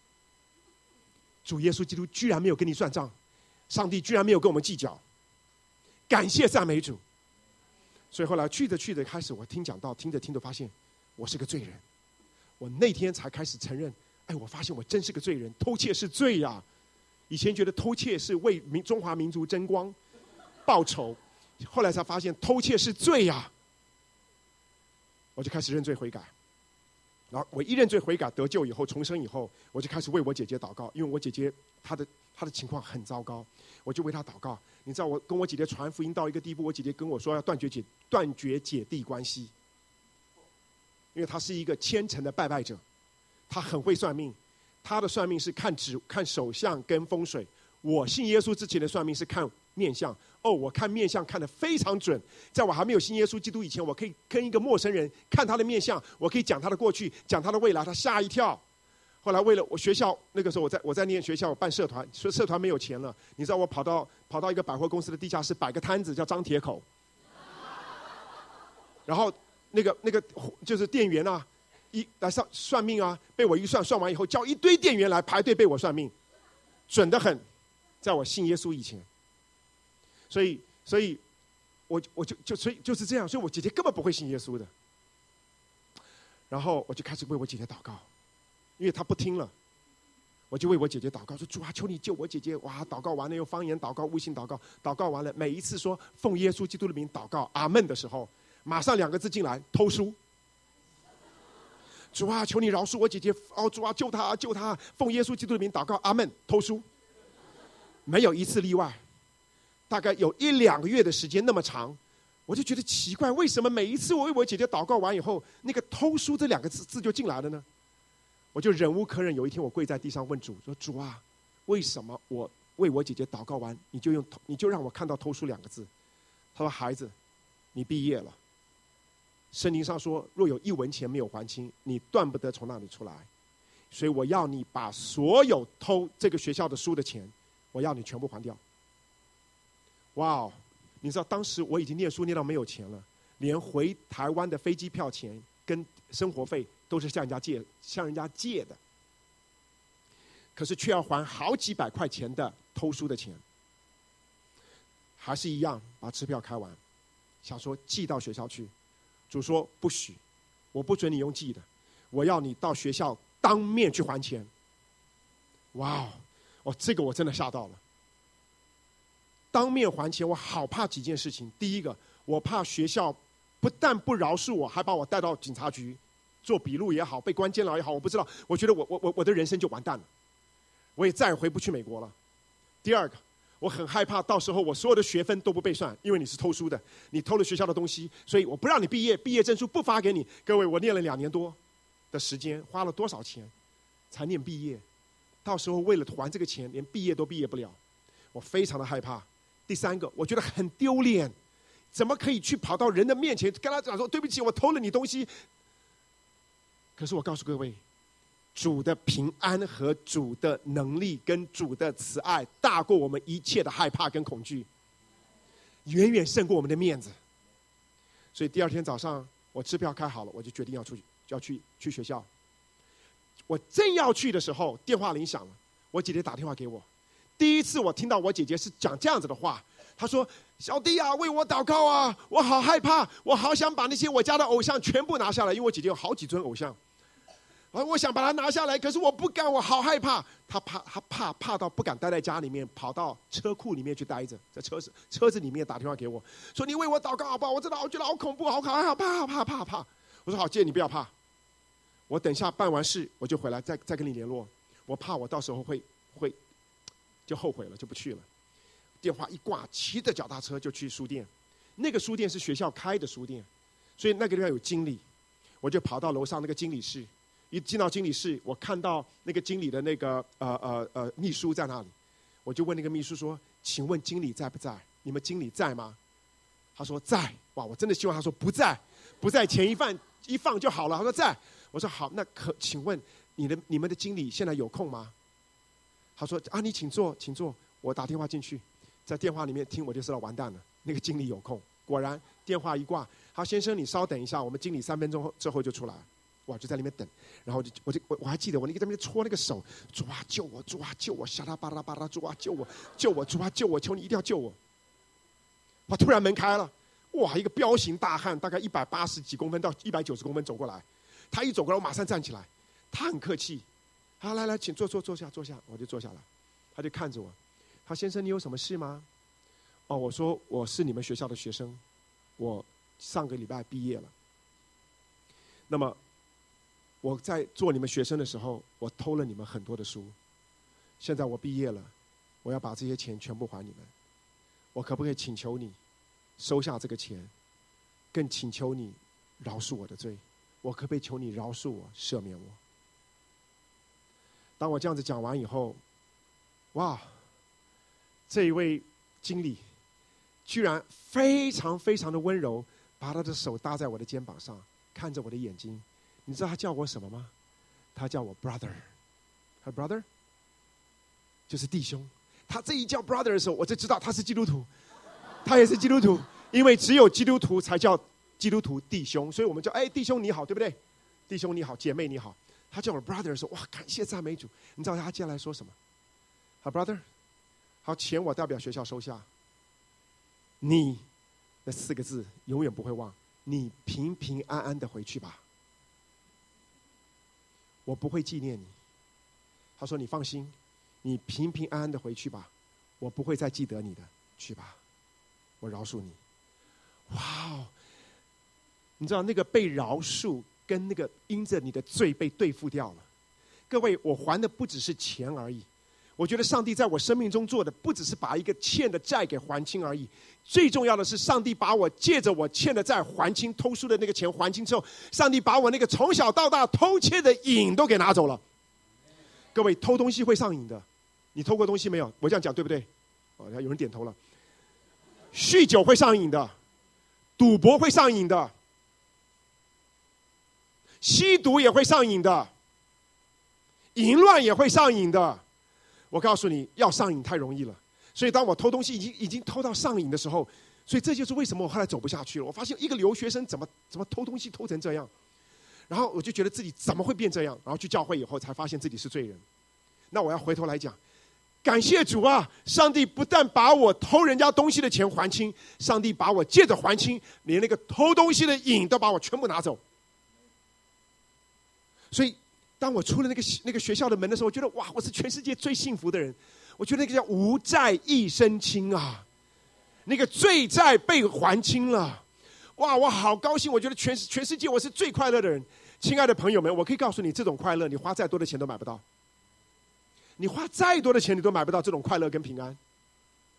主耶稣基督居然没有跟你算账，上帝居然没有跟我们计较。感谢赞美主。所以后来去着开始，我听讲道，听着发现我是个罪人。我那天才开始承认，我发现我真是个罪人，偷窃是罪呀。以前觉得偷窃是为中华民族争光、报仇，后来才发现偷窃是罪呀。我就开始认罪悔改，然后我一认罪悔改得救以后，重生以后，我就开始为我姐姐祷告，因为我姐姐她的情况很糟糕，我就为她祷告。你知道，我跟我姐姐传福音到一个地步，我姐姐跟我说要断绝姐弟关系。因为他是一个虔诚的拜拜者，他很会算命，他的算命是看手相跟风水。我信耶稣之前的算命是看面相，我看面相看得非常准。在我还没有信耶稣基督以前，我可以跟一个陌生人看他的面相，我可以讲他的过去，讲他的未来，他吓一跳。后来为了我学校，那个时候我在念学校，我办社团，说社团没有钱了，你知道我跑到一个百货公司的地下室摆个摊子，叫张铁口，然后那个就是店员啊，来算命啊，被我一算完以后，叫一堆店员来排队被我算命，准得很。在我信耶稣以前，所以我就是这样，所以我姐姐根本不会信耶稣的。然后我就开始为我姐姐祷告，因为她不听了，我就为我姐姐祷告，说主啊，求你救我姐姐。哇，祷告完了，用方言祷告，悟性祷告，祷告完了，每一次说奉耶稣基督的名祷告阿们的时候，马上2个字进来，偷书。主啊，求你饶恕我姐姐，主啊，救她，救她，奉耶稣基督的名祷告阿们，偷书。没有一次例外，大概有1-2个月的时间那么长，我就觉得奇怪，为什么每一次我为我姐姐祷告完以后，那个偷书这2个字就进来了呢？我就忍无可忍，有一天我跪在地上问主说：主啊，为什么我为我姐姐祷告完，你就让我看到偷书2个字？他说：孩子，你毕业了，圣经上说，若有1文钱没有还清，你断不得从那里出来。所以我要你把所有偷这个学校的书的钱，我要你全部还掉。哇哦！你知道当时我已经念书念到没有钱了，连回台湾的飞机票钱跟生活费都是向人家借的，可是却要还好几百块钱的偷书的钱。还是一样把支票开完，想说寄到学校去。主说不许，我不准你用寄的，我要你到学校当面去还钱。哇哦！这个我真的吓到了。当面还钱，我好怕几件事情。第一个，我怕学校不但不饶恕我，还把我带到警察局做笔录也好，被关监牢也好，我不知道。我觉得我的人生就完蛋了，我也再也回不去美国了。第二个， 我很害怕到时候我所有的学分都不被算，因为你是偷书的，你偷了学校的东西，所以我不让你毕业，毕业证书不发给你。各位，我念了2年多的时间，花了多少钱才念毕业？到时候为了还这个钱，连毕业都毕业不了，我非常的害怕。第3个，我觉得很丢脸，怎么可以去跑到人的面前跟他讲说对不起，我偷了你东西？可是我告诉各位，主的平安和主的能力跟主的慈爱大过我们一切的害怕跟恐惧，远远胜过我们的面子。所以第2天早上我支票开好了，我就决定要去学校。我正要去的时候，电话铃响了，我姐姐打电话给我。第一次我听到我姐姐是讲这样子的话，她说：“小弟啊，为我祷告啊，我好害怕，我好想把那些我家的偶像全部拿下来，因为我姐姐有好几尊偶像。我想把它拿下来，可是我不敢，我好害怕。她怕到不敢待在家里面，跑到车库里面去待着，在车子里面打电话给我，说你为我祷告好不好？我真的觉得好恐怖，好怕。我说好，姐你不要怕，我等下办完事我就回来再跟你联络。我怕我到时候会就后悔了，就不去了。电话一挂，骑着脚踏车就去书店。那个书店是学校开的书店，所以那个地方有经理，我就跑到楼上那个经理室。一进到经理室，我看到那个经理的那个秘书在那里，我就问那个秘书说：“请问经理在不在？你们经理在吗？”他说在。哇，我真的希望他说不在，不在钱一放就好了。他说在。我说好，那请问你们的经理现在有空吗？他说啊，你请坐，请坐。我打电话进去，在电话里面听，我就知道完蛋了，那个经理有空。果然电话一挂，好，先生你稍等一下，我们经理3分钟之后就出来。哇，就在那边等，然后我还记得我那个在那边搓那个手，主啊救我，主啊救我，沙拉巴拉巴拉，主啊救我，救我，主啊救我，求你一定要救我。哇，突然门开了，哇，一个彪形大汉，大概180几公分到190公分走过来，他一走过来，我马上站起来，他很客气，好，来，请坐下，我就坐下来，他就看着我，他先生你有什么事吗？哦，我说我是你们学校的学生，我上个礼拜毕业了，那么。我在做你们学生的时候，我偷了你们很多的书。现在我毕业了，我要把这些钱全部还你们。我可不可以请求你收下这个钱，更请求你饶恕我的罪？我可不可以求你饶恕我，赦免我？当我这样子讲完以后，哇，这一位经理居然非常非常的温柔，把他的手搭在我的肩膀上，看着我的眼睛。你知道他叫我什么吗？他叫我 brother， 他 brother 就是弟兄。他这一叫 brother 的时候，我就知道他是基督徒，他也是基督徒，因为只有基督徒才叫基督徒弟兄，所以我们叫弟兄你好，对不对？弟兄你好，姐妹你好。他叫我 brother 的时候，哇，感谢赞美主！你知道他接下来说什么？好 brother， 好，钱我代表学校收下。你那4个字永远不会忘，你平平安安的回去吧。我不会纪念你。他说你放心，你平平安安的回去吧，我不会再记得你的，去吧，我饶恕你。哇哦，你知道那个被饶恕跟那个因着你的罪被对付掉了。各位，我还的不只是钱而已，我觉得上帝在我生命中做的不只是把一个欠的债给还清而已，最重要的是上帝把我借着我欠的债还清，偷书的那个钱还清之后，上帝把我那个从小到大偷窃的瘾都给拿走了。各位，偷东西会上瘾的，你偷过东西没有？我这样讲对不对？有人点头了。酗酒会上瘾的，赌博会上瘾的，吸毒也会上瘾的，淫乱也会上瘾的。我告诉你，要上瘾太容易了。所以当我偷东西已经偷到上瘾的时候，所以这就是为什么我后来走不下去了。我发现一个留学生怎么偷东西偷成这样，然后我就觉得自己怎么会变这样，然后去教会以后才发现自己是罪人。那我要回头来讲，感谢主啊！上帝不但把我偷人家东西的钱还清，上帝把我借着还清，连那个偷东西的瘾都把我全部拿走。所以当我出了那个学校的门的时候，我觉得哇，我是全世界最幸福的人。我觉得那个叫无债一身轻啊，那个罪债被还清了，哇，我好高兴！我觉得全世界我是最快乐的人。亲爱的朋友们，我可以告诉你，这种快乐你花再多的钱都买不到，你花再多的钱你都买不到这种快乐跟平安。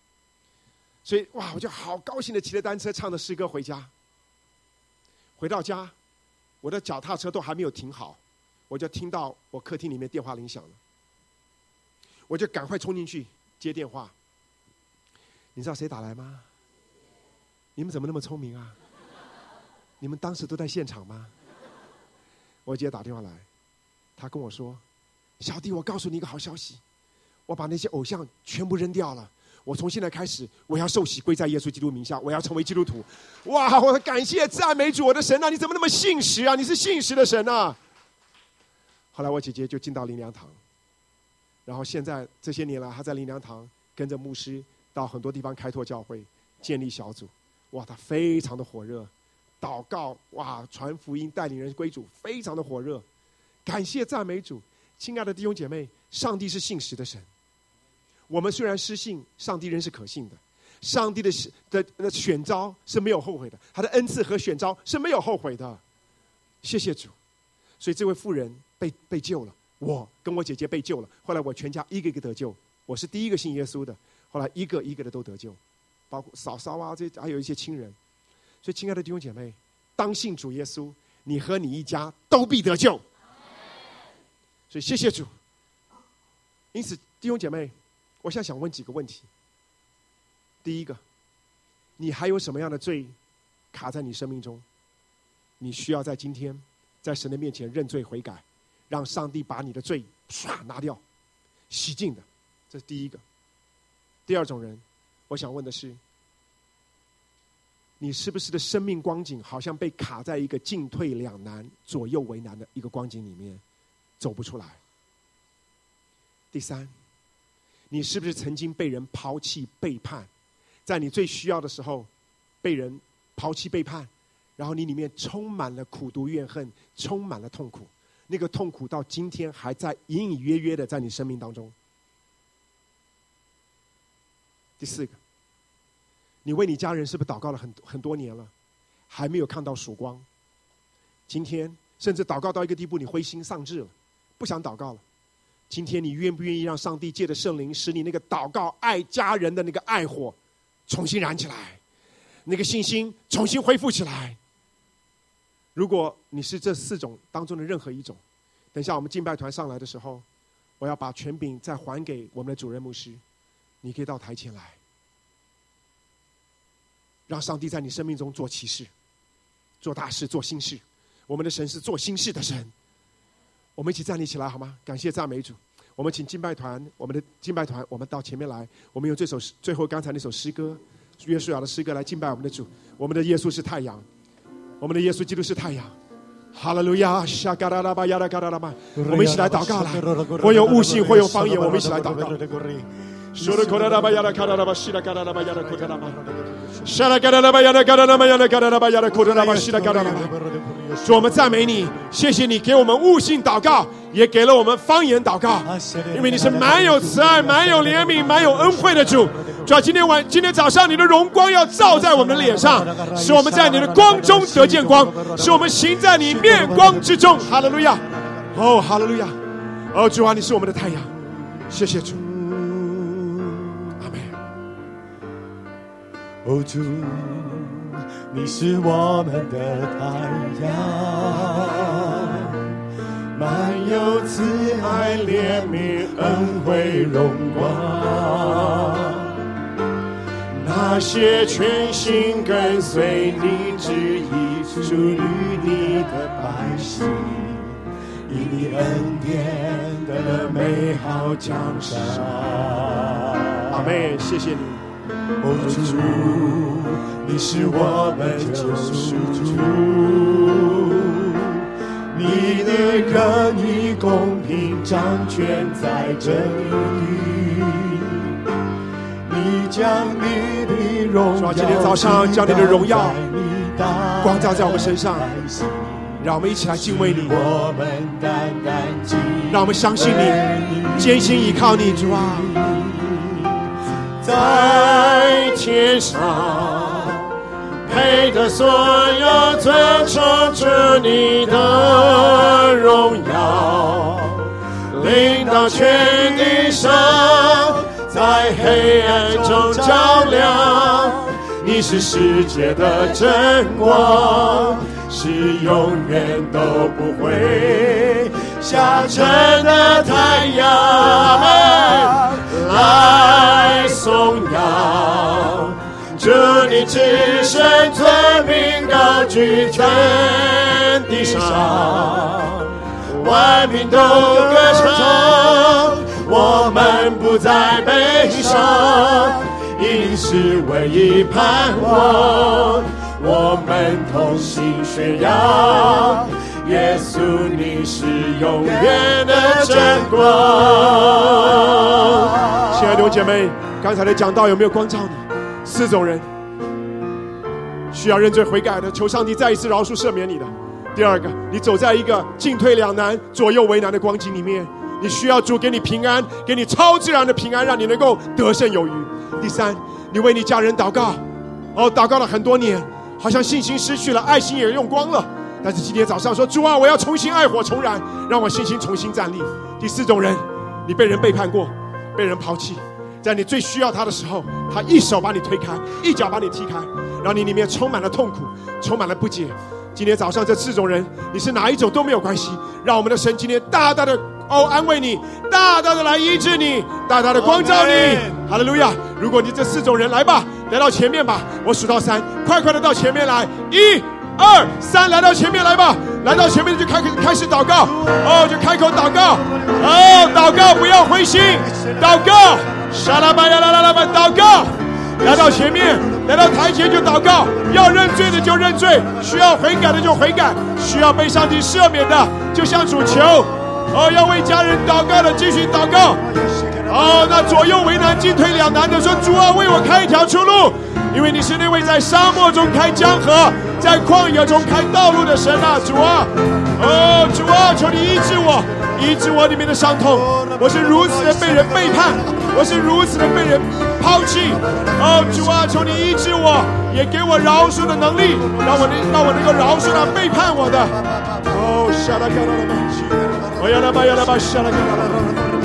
所以哇，我就好高兴的骑着单车唱着诗歌回家。回到家，我的脚踏车都还没有停好，我就听到我客厅里面电话铃响了，我就赶快冲进去接电话。你知道谁打来吗？你们怎么那么聪明啊？你们当时都在现场吗？我姐打电话来，她跟我说：“小弟，我告诉你一个好消息，我把那些偶像全部扔掉了。我从现在开始，我要受洗归在耶稣基督名下，我要成为基督徒。”哇！我感谢赞美主，我的神啊！你怎么那么信实啊？你是信实的神啊！后来我姐姐就进到灵粮堂，然后现在这些年来，她在灵粮堂跟着牧师到很多地方开拓教会、建立小组。哇，她非常的火热，祷告哇，传福音、带领人归主，非常的火热。感谢赞美主，亲爱的弟兄姐妹，上帝是信实的神。我们虽然失信，上帝仍是可信的。上帝的选召是没有后悔的，他的恩赐和选召是没有后悔的。谢谢主。所以这位妇人被救了，我跟我姐姐被救了。后来我全家一个一个得救，我是第一个信耶稣的，后来一个一个的都得救，包括嫂嫂啊，这还有一些亲人。所以亲爱的弟兄姐妹，当信主耶稣，你和你一家都必得救。所以谢谢主。因此弟兄姐妹，我现在想问几个问题。第一个，你还有什么样的罪卡在你生命中？你需要在今天在神的面前认罪悔改，让上帝把你的罪唰拿掉，洗净的。这是第一个。第二种人，我想问的是，你是不是的生命光景好像被卡在一个进退两难、左右为难的一个光景里面，走不出来？第三，你是不是曾经被人抛弃背叛，在你最需要的时候被人抛弃背叛，然后你里面充满了苦毒怨恨，充满了痛苦，那个痛苦到今天还在隐隐约约的在你生命当中。第四个，你为你家人是不是祷告了很多年了，还没有看到曙光？今天甚至祷告到一个地步，你灰心丧志了，不想祷告了。今天你愿不愿意让上帝借着圣灵，使你那个祷告爱家人的那个爱火重新燃起来，那个信心重新恢复起来？如果你是这四种当中的任何一种，等一下我们敬拜团上来的时候，我要把权柄再还给我们的主任牧师，你可以到台前来，让上帝在你生命中做奇事、做大事、做新事。我们的神是做新事的神。我们一起站立起来好吗？感谢赞美主。我们请敬拜团，我们的敬拜团，我们到前面来。我们用这首最后刚才那首诗歌，约书亚的诗歌来敬拜我们的主。我们的耶稣是太阳，我们的耶稣基督是太阳。哈利路亚！我们一起来祷告来，或有悟性，或有方言，我们一起来祷告。主，我们赞美你，谢谢你给我们悟性祷告，也给了我们方言祷告，因为你是满有慈爱、满有怜悯、满有恩惠的主。主啊，今天早上你的荣光要照在我们的脸上，使我们在你的光中得见光，使我们行在你面光之中。哈利路亚！哦，哈利路亚！哦，主啊，你是我们的太阳，谢谢主。阿门。 哦，主，你是我们的太阳，满有慈爱、怜悯、恩惠、荣光。那些全心跟随你旨意、属于你的百姓，以你恩典的美好奖赏。 阿们，谢谢你。 哦，主，你是我们救赎主，你的仁义公平掌权在这里，你将你的荣耀， 今天早上将你的荣耀光照在我们身上，让我们一起来敬畏你，让我们相信你，坚信依靠你，主啊。 在天上配得所有尊崇主你的荣耀，领导全地上，在黑暗中照亮， 你是世界的真光，是永远都不会下沉的太阳，来颂扬主你至圣尊名高举全地上，万民都歌唱，我们不再悲伤，因你是唯一盼望，我们同心宣扬，耶稣你是永远的真光。亲爱的弟兄姐妹，刚才的讲道有没有光照你？4种人需要认罪悔改的，求上帝再一次饶恕赦免你的。第二个，你走在一个进退两难左右为难的光景里面，你需要主给你平安，给你超自然的平安，让你能够得胜有余。第三，你为你家人祷告，祷告了很多年，好像信心失去了，爱心也用光了，但是今天早上说，主啊，我要重新爱火重燃，让我信心重新站立。第4种人，你被人背叛过，被人抛弃，在你最需要他的时候，他一手把你推开，一脚把你踢开，让你里面充满了痛苦，充满了不解。今天早上这4种人，你是哪一种都没有关系，让我们的神今天大大的安慰你，大大的来医治你，大大的光照你。哈利路亚！如果你这4种人，来吧，来到前面吧，我数到3，快快的到前面来，1、2、3，来到前面来吧，来到前面就开始祷告，就开口祷告，祷告不要灰心，祷告，沙拉巴呀啦啦啦吧，祷告，来到前面，来到台前就祷告，要认罪的就认罪，需要悔改的就悔改，需要被上帝赦免的就向主求，要为家人祷告的继续祷告，那左右为难进退两难的说，主啊，为我开一条出路，因为你是那位在沙漠中开江河，在旷野中开道路的神啊，主啊，主啊，求你医治我，医治我里面的伤痛，我是如此的被人背叛，我是如此的被人抛弃，主啊，求你医治我，也给我饶恕的能力，让我能够饶恕那背叛我的。沙拉嘎拉拉巴，我要拉巴呀拉巴，沙拉嘎拉拉巴，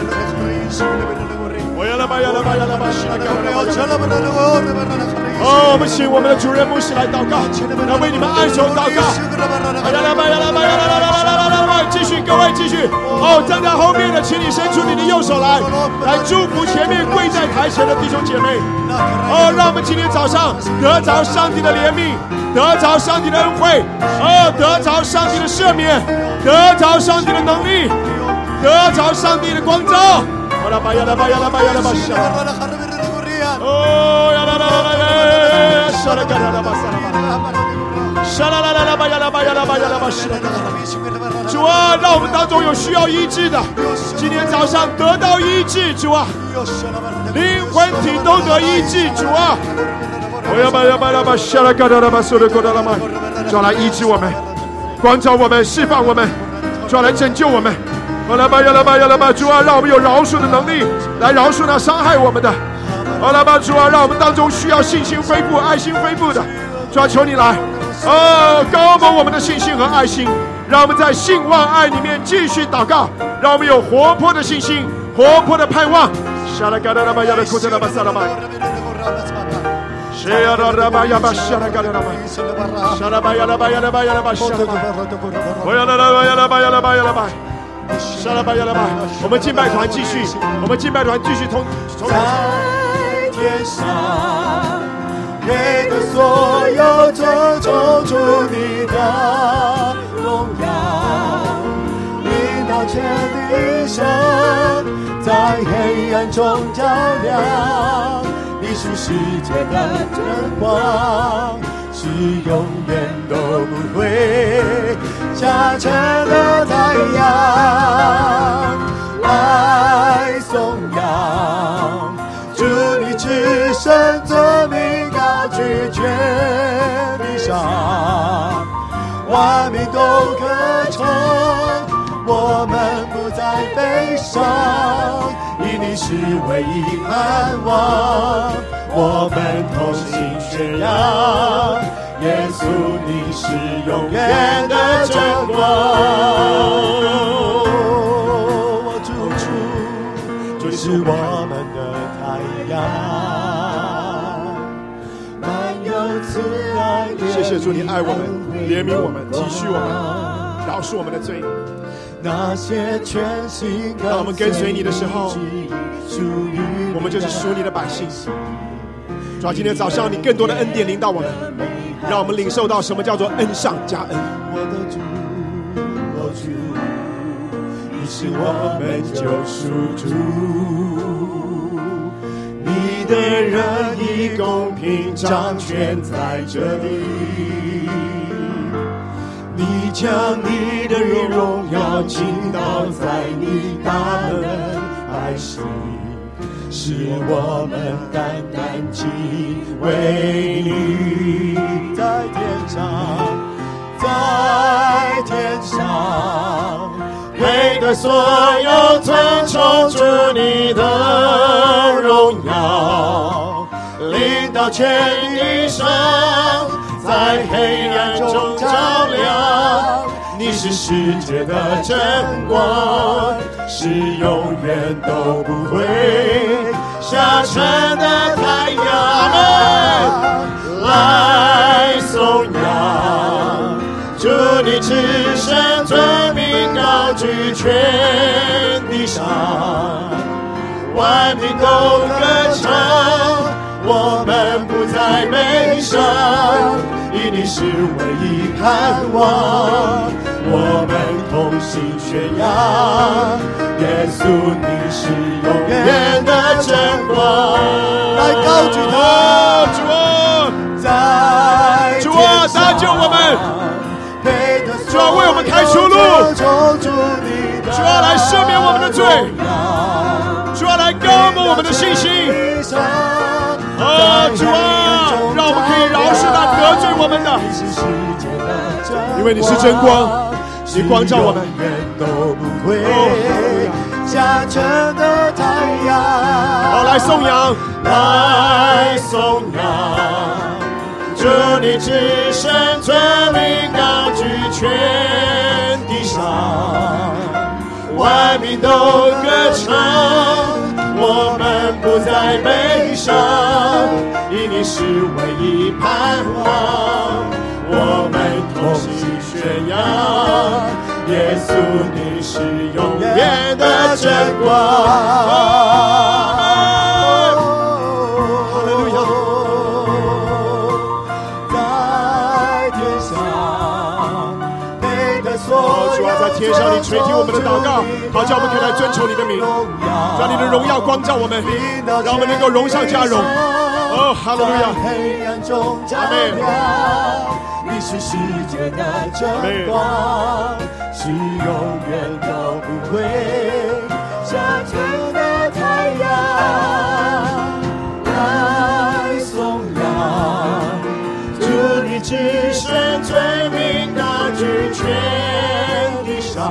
我要拉巴呀拉巴呀拉巴，沙拉嘎拉拉巴。我们请我们的主任牧师来祷告，来为你们按手祷告。继续，各位继续。站在后面的，请你伸出你的右手来祝福前面跪在台前的弟兄姐妹。让我们今天早上得着上帝的怜悯，得着上帝的恩惠，得着上帝的赦免，得着上帝的能力，得着上帝的光照。主啊，让我们当中有需要医治的，今天早上得到医治，主啊，灵魂体都得医治，主啊，主来医治我们，光照我们，释放我们，主来拯救我们。主啊，让我们有饶恕的能力，来饶恕那伤害我们的。主啊，让我们当中需要信心恢复、爱心恢复的，主啊，求你来，高蒙我们的信心和爱心，让我们在信望爱里面继续祷告，让我们有活泼的信心、活泼的盼望。我们敬拜团继续，我们敬拜团继续从在天上，给的所有尊重主你的荣耀，引导全地上，在黑暗中照亮，你是世界的真光，是永远都不会下沉的太阳，来颂扬主你至圣尊名高举全地上，万民都歌唱，我们不再悲伤，因你是唯一盼望，我们同心宣扬，耶稣你是永远的真光。主是我们的太阳，满有慈爱怜悯， 谢谢主，你爱我们，怜悯我们，体恤我们，饶恕我们的罪。 那些全心当我们跟随你的时候， 属于我们就是属你的百姓。主啊，今天早上你更多的恩典临到我们，让我们领受到什么叫做恩上加恩。 我的主，我主，你是我们救赎主，你的仁义公平掌权在这里，你将你的荣耀倾倒在你大能爱心，使我们单单敬畏你。在天上，在天上，配得所有尊崇主你的荣耀，领导全地上，在黑暗中照亮。你是世界的真光，是永远都不会下沉的太阳。来颂扬，主你至圣尊名高举全地上，万民都歌唱，我们不再悲伤，因你是唯一盼望，我们同心宣扬，耶稣你是永远的真光。来高举他，主啊，在主啊，搭救我们，主啊，为我们开出路，主啊，来赦免我们的罪，主啊，来高牧我们的信心。主啊，让我们可以饶恕那得罪我们的，因为你是真光，你光照我们， 下沉的太阳。 好，来颂扬， 来颂扬，主你至圣尊名高举全地上，万民都歌唱，我们不再悲伤，因你是唯一盼望，我们同心宣扬，耶稣你是永远的真光。哈利路亚！在天上，配得所有主啊，在天上你垂听我们的祷告，好叫我们可以来尊崇你的名，让你的荣耀光照我们，让我们能够荣上加荣。哈利路亚！ 黑暗中照亮，你是世界的真光，是永远都不会下沉的太阳。来颂扬，主你至圣尊名高举全地上，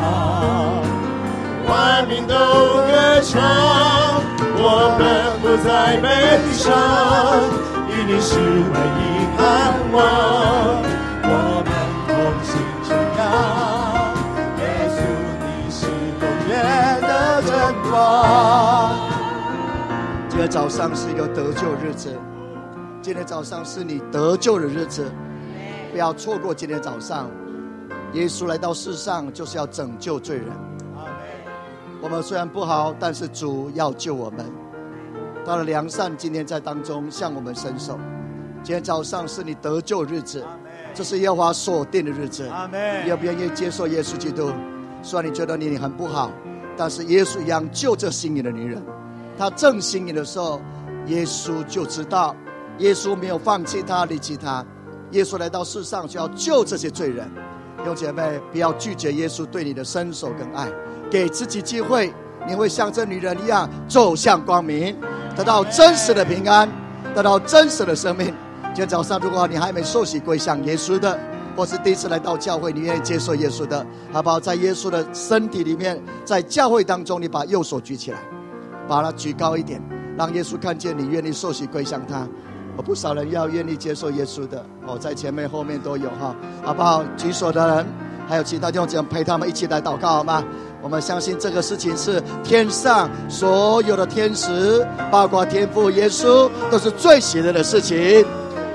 万民都歌唱，我们不再悲伤，因你是唯一盼望，我们同心宣扬，耶稣你是永远的真光。 今天早上是一个得救日子，今天早上是你得救的日子，不要错过今天早上。耶稣来到世上就是要拯救罪人，我们虽然不好，但是主要救我们。他的良善今天在当中向我们伸手。今天早上是你得救的日子，这是耶和华所定的日子。你要不愿意接受耶稣基督？虽然你觉得你很不好，但是耶稣一样救这心里的女人。他正心里的时候，耶稣就知道，耶稣没有放弃他，离弃他。耶稣来到世上就要救这些罪人。弟兄姐妹，不要拒绝耶稣对你的伸手跟爱，给自己机会，你会像这女人一样走向光明，得到真实的平安，得到真实的生命。今天早上，如果你还没受洗归向耶稣的，或是第一次来到教会，你愿意接受耶稣的，好不好？在耶稣的身体里面，在教会当中，你把右手举起来，把它举高一点，让耶稣看见你愿意受洗归向他。不少人要愿意接受耶稣的在前面后面都有哈，好不好？举手的人还有其他弟兄姐妹陪他们一起来祷告好吗？我们相信这个事情是天上所有的天使，包括天父耶稣，都是最喜乐的事情。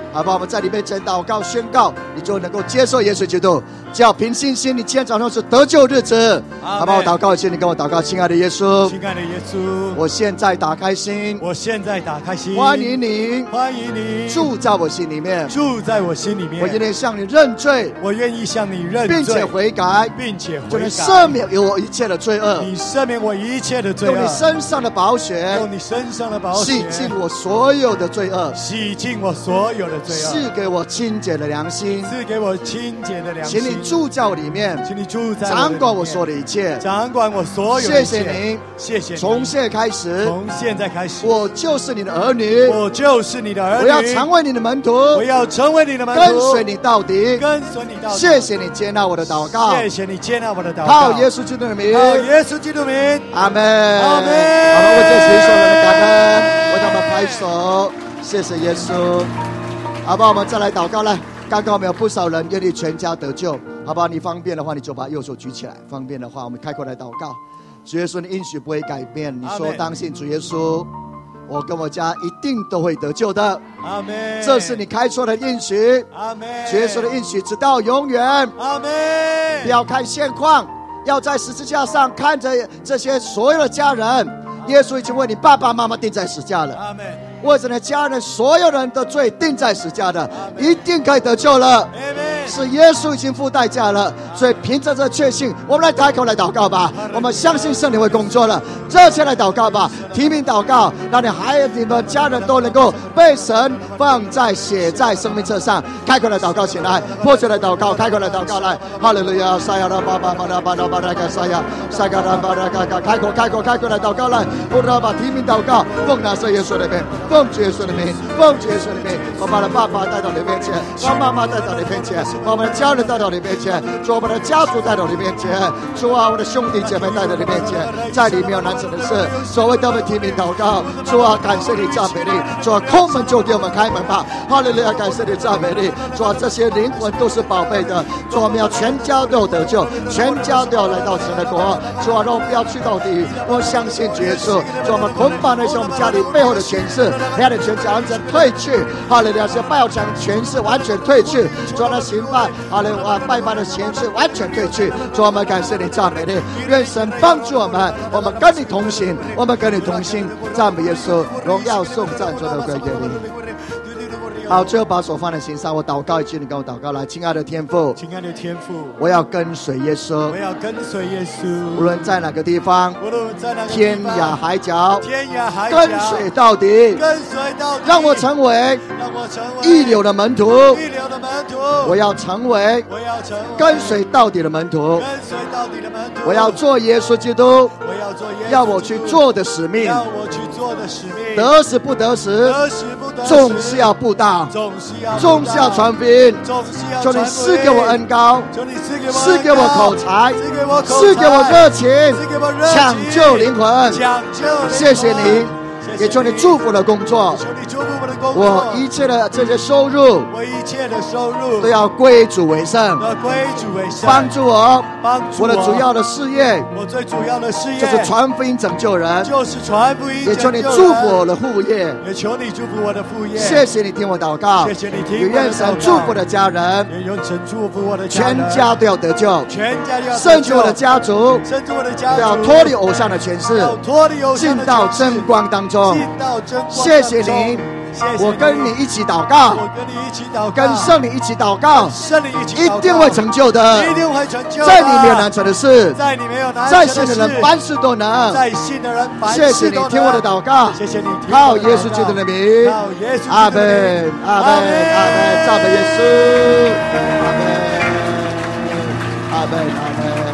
好吧，我们在里面前祷告宣告，你就能够接受耶稣基督。只要凭信心，你今天早上是得救日子。好吧，我祷告一下，你跟我祷告，亲爱的耶稣， 亲爱的耶稣， 我现在打开心， 我现在打开心， 欢迎你， 欢迎你住在我心里面， 住在我心里面。 我愿意向你认罪， 我愿意向你认罪， 并且悔改，就能赦免我一切的罪恶。 你赦免我一切的罪恶， 用你身上的宝血， 用你身上的宝血洗净我所有的罪恶， 洗净我所有的罪恶， 赐给我清洁的良心， 赐给我清洁的良心。 请你住在我里面， 请你住在掌管我所有的一切， 掌管我所有的一切。 谢谢您， 谢谢您。 从现在开始， 从现在开始， 我就是你的儿女， 我就是你的儿女， 我要成为你的门徒， 我要成为你的门徒， 跟随你到底， 跟随你到底。 谢谢你接纳我的祷告， 谢谢你接纳我的祷告， 靠耶稣基督的名， 靠耶稣基督名， 阿门， 阿门。 好了，为这些所有人的感恩，为他们拍手，谢谢耶稣。好吧，我们再来祷告来。刚刚我们有不少人愿意全家得救，好吧？你方便的话，你就把右手举起来；方便的话，我们开口来祷告。主耶稣，你应许不会改变，你说当信主耶稣，我跟我家一定都会得救的。 阿门。 这是你开出的应许。 阿门。 主耶稣的应许直到永远。 阿门。 不要看现况，要在十字架上看着这些所有的家人。耶稣已经为你爸爸妈妈钉在十字架了。 阿门。 为着你家人所有人的罪钉在十字架的，一定可以得救了。是耶稣已经付代价了，所以凭着这确信，我们来开口来祷告吧。我们相信圣灵会工作了，热切来祷告吧，提名祷告，让你还有你们家人都能够被神放在写在生命册上。开口来祷告起来，迫切来祷告，开口来祷告来，哈利路亚！撒亚拉巴巴巴拉巴拉巴拉嘎撒亚，撒嘎拉巴拉嘎嘎，开口来祷告来，我们把提名祷告，奉拿圣耶稣的名。奉主耶稣的名，奉主耶稣的名，我把爸爸带到你面前，把妈妈带到你面前，把我们的家人带到你面前，主我们的家族带到你面前，主啊，我的兄弟姐妹带到你面前，在里面有难成的事，所谓他们提名祷告，主啊，感谢你赞美你，主啊，空门就给我们开门吧，哈利路亚，感谢你赞美你，主啊，这些灵魂都是宝贝的，主啊，我们要全家都有得救，全家都要来到神的国，主啊，让我们不要去到底，我相信主耶稣，主啊，我们捆绑那些我们家里背后的权势。黑暗的权势完全退去，哈利路亚！是拜偶像的权势完全退去，主啊，那刑犯，哈利路亚，拜拜的权势完全退去。主啊，我们感谢你，赞美你，愿神帮助我们，我们跟你同行，我们跟你同心，赞美耶稣，荣耀颂赞都归给你。好，最后把手放在心上，我祷告一句，你跟我祷告来，亲爱的天父， 亲爱的天父， 我要跟随耶稣， 我要跟随耶稣， 无论在哪个地方， 无论在哪个天涯海角， 天涯海角， 跟随到底， 跟随到底， 让我成为一流的门徒， 一流的门徒， 我要成为跟随到底的门徒， 跟随到底的门徒， 我要做耶稣基督， 我要做耶稣要我去做的使命， 要我去做的使命， 得时不得时， 得时不得时， 总是要布道，总是要传福音，求你赐给我恩膏，赐给我口才，赐给我热情，抢救灵魂，谢谢你，也求你祝福的工作，我一切的这些收入都要归主为圣，帮助我，我的主要的事业就是传福音拯救人，也求你祝福我的副业，谢谢你听我祷告，也愿神祝福的家人，全家都要得救，甚至我的家族都要脱离偶像的权势，进到真光当中。谢谢你，我跟你一起祷告，跟圣灵一起祷告，一定会成就的，在你没有难成的事，在信的人凡事都能。谢谢你听我的祷告，靠耶稣基督的名，阿门，阿门，阿门，赞美耶稣，阿门，阿门，阿门。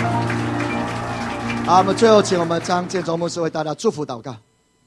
好，我们最后请我们张建州牧师为大家祝福祷告。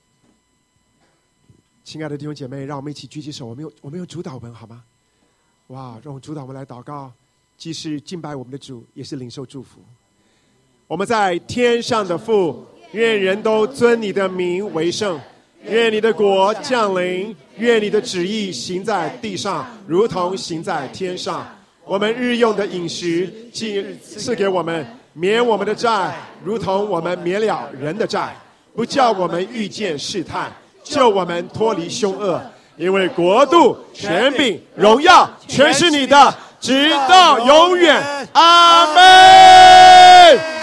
亲爱的弟兄姐妹，让我们一起举起手，我们有主祷文好吗？哇，让我们主祷文来祷告，既是敬拜我们的主，也是领受祝福。我们在天上的父，愿人都尊你的名为圣，愿你的国降临，愿你的旨意行在地上，如同行在天上。我们日用的饮食，既赐给我们，免我们的债，如同我们免了人的债，不叫我们遇见试探，救我们脱离凶恶， 因为国度、权柄、荣耀全是你的，直到永远。阿们。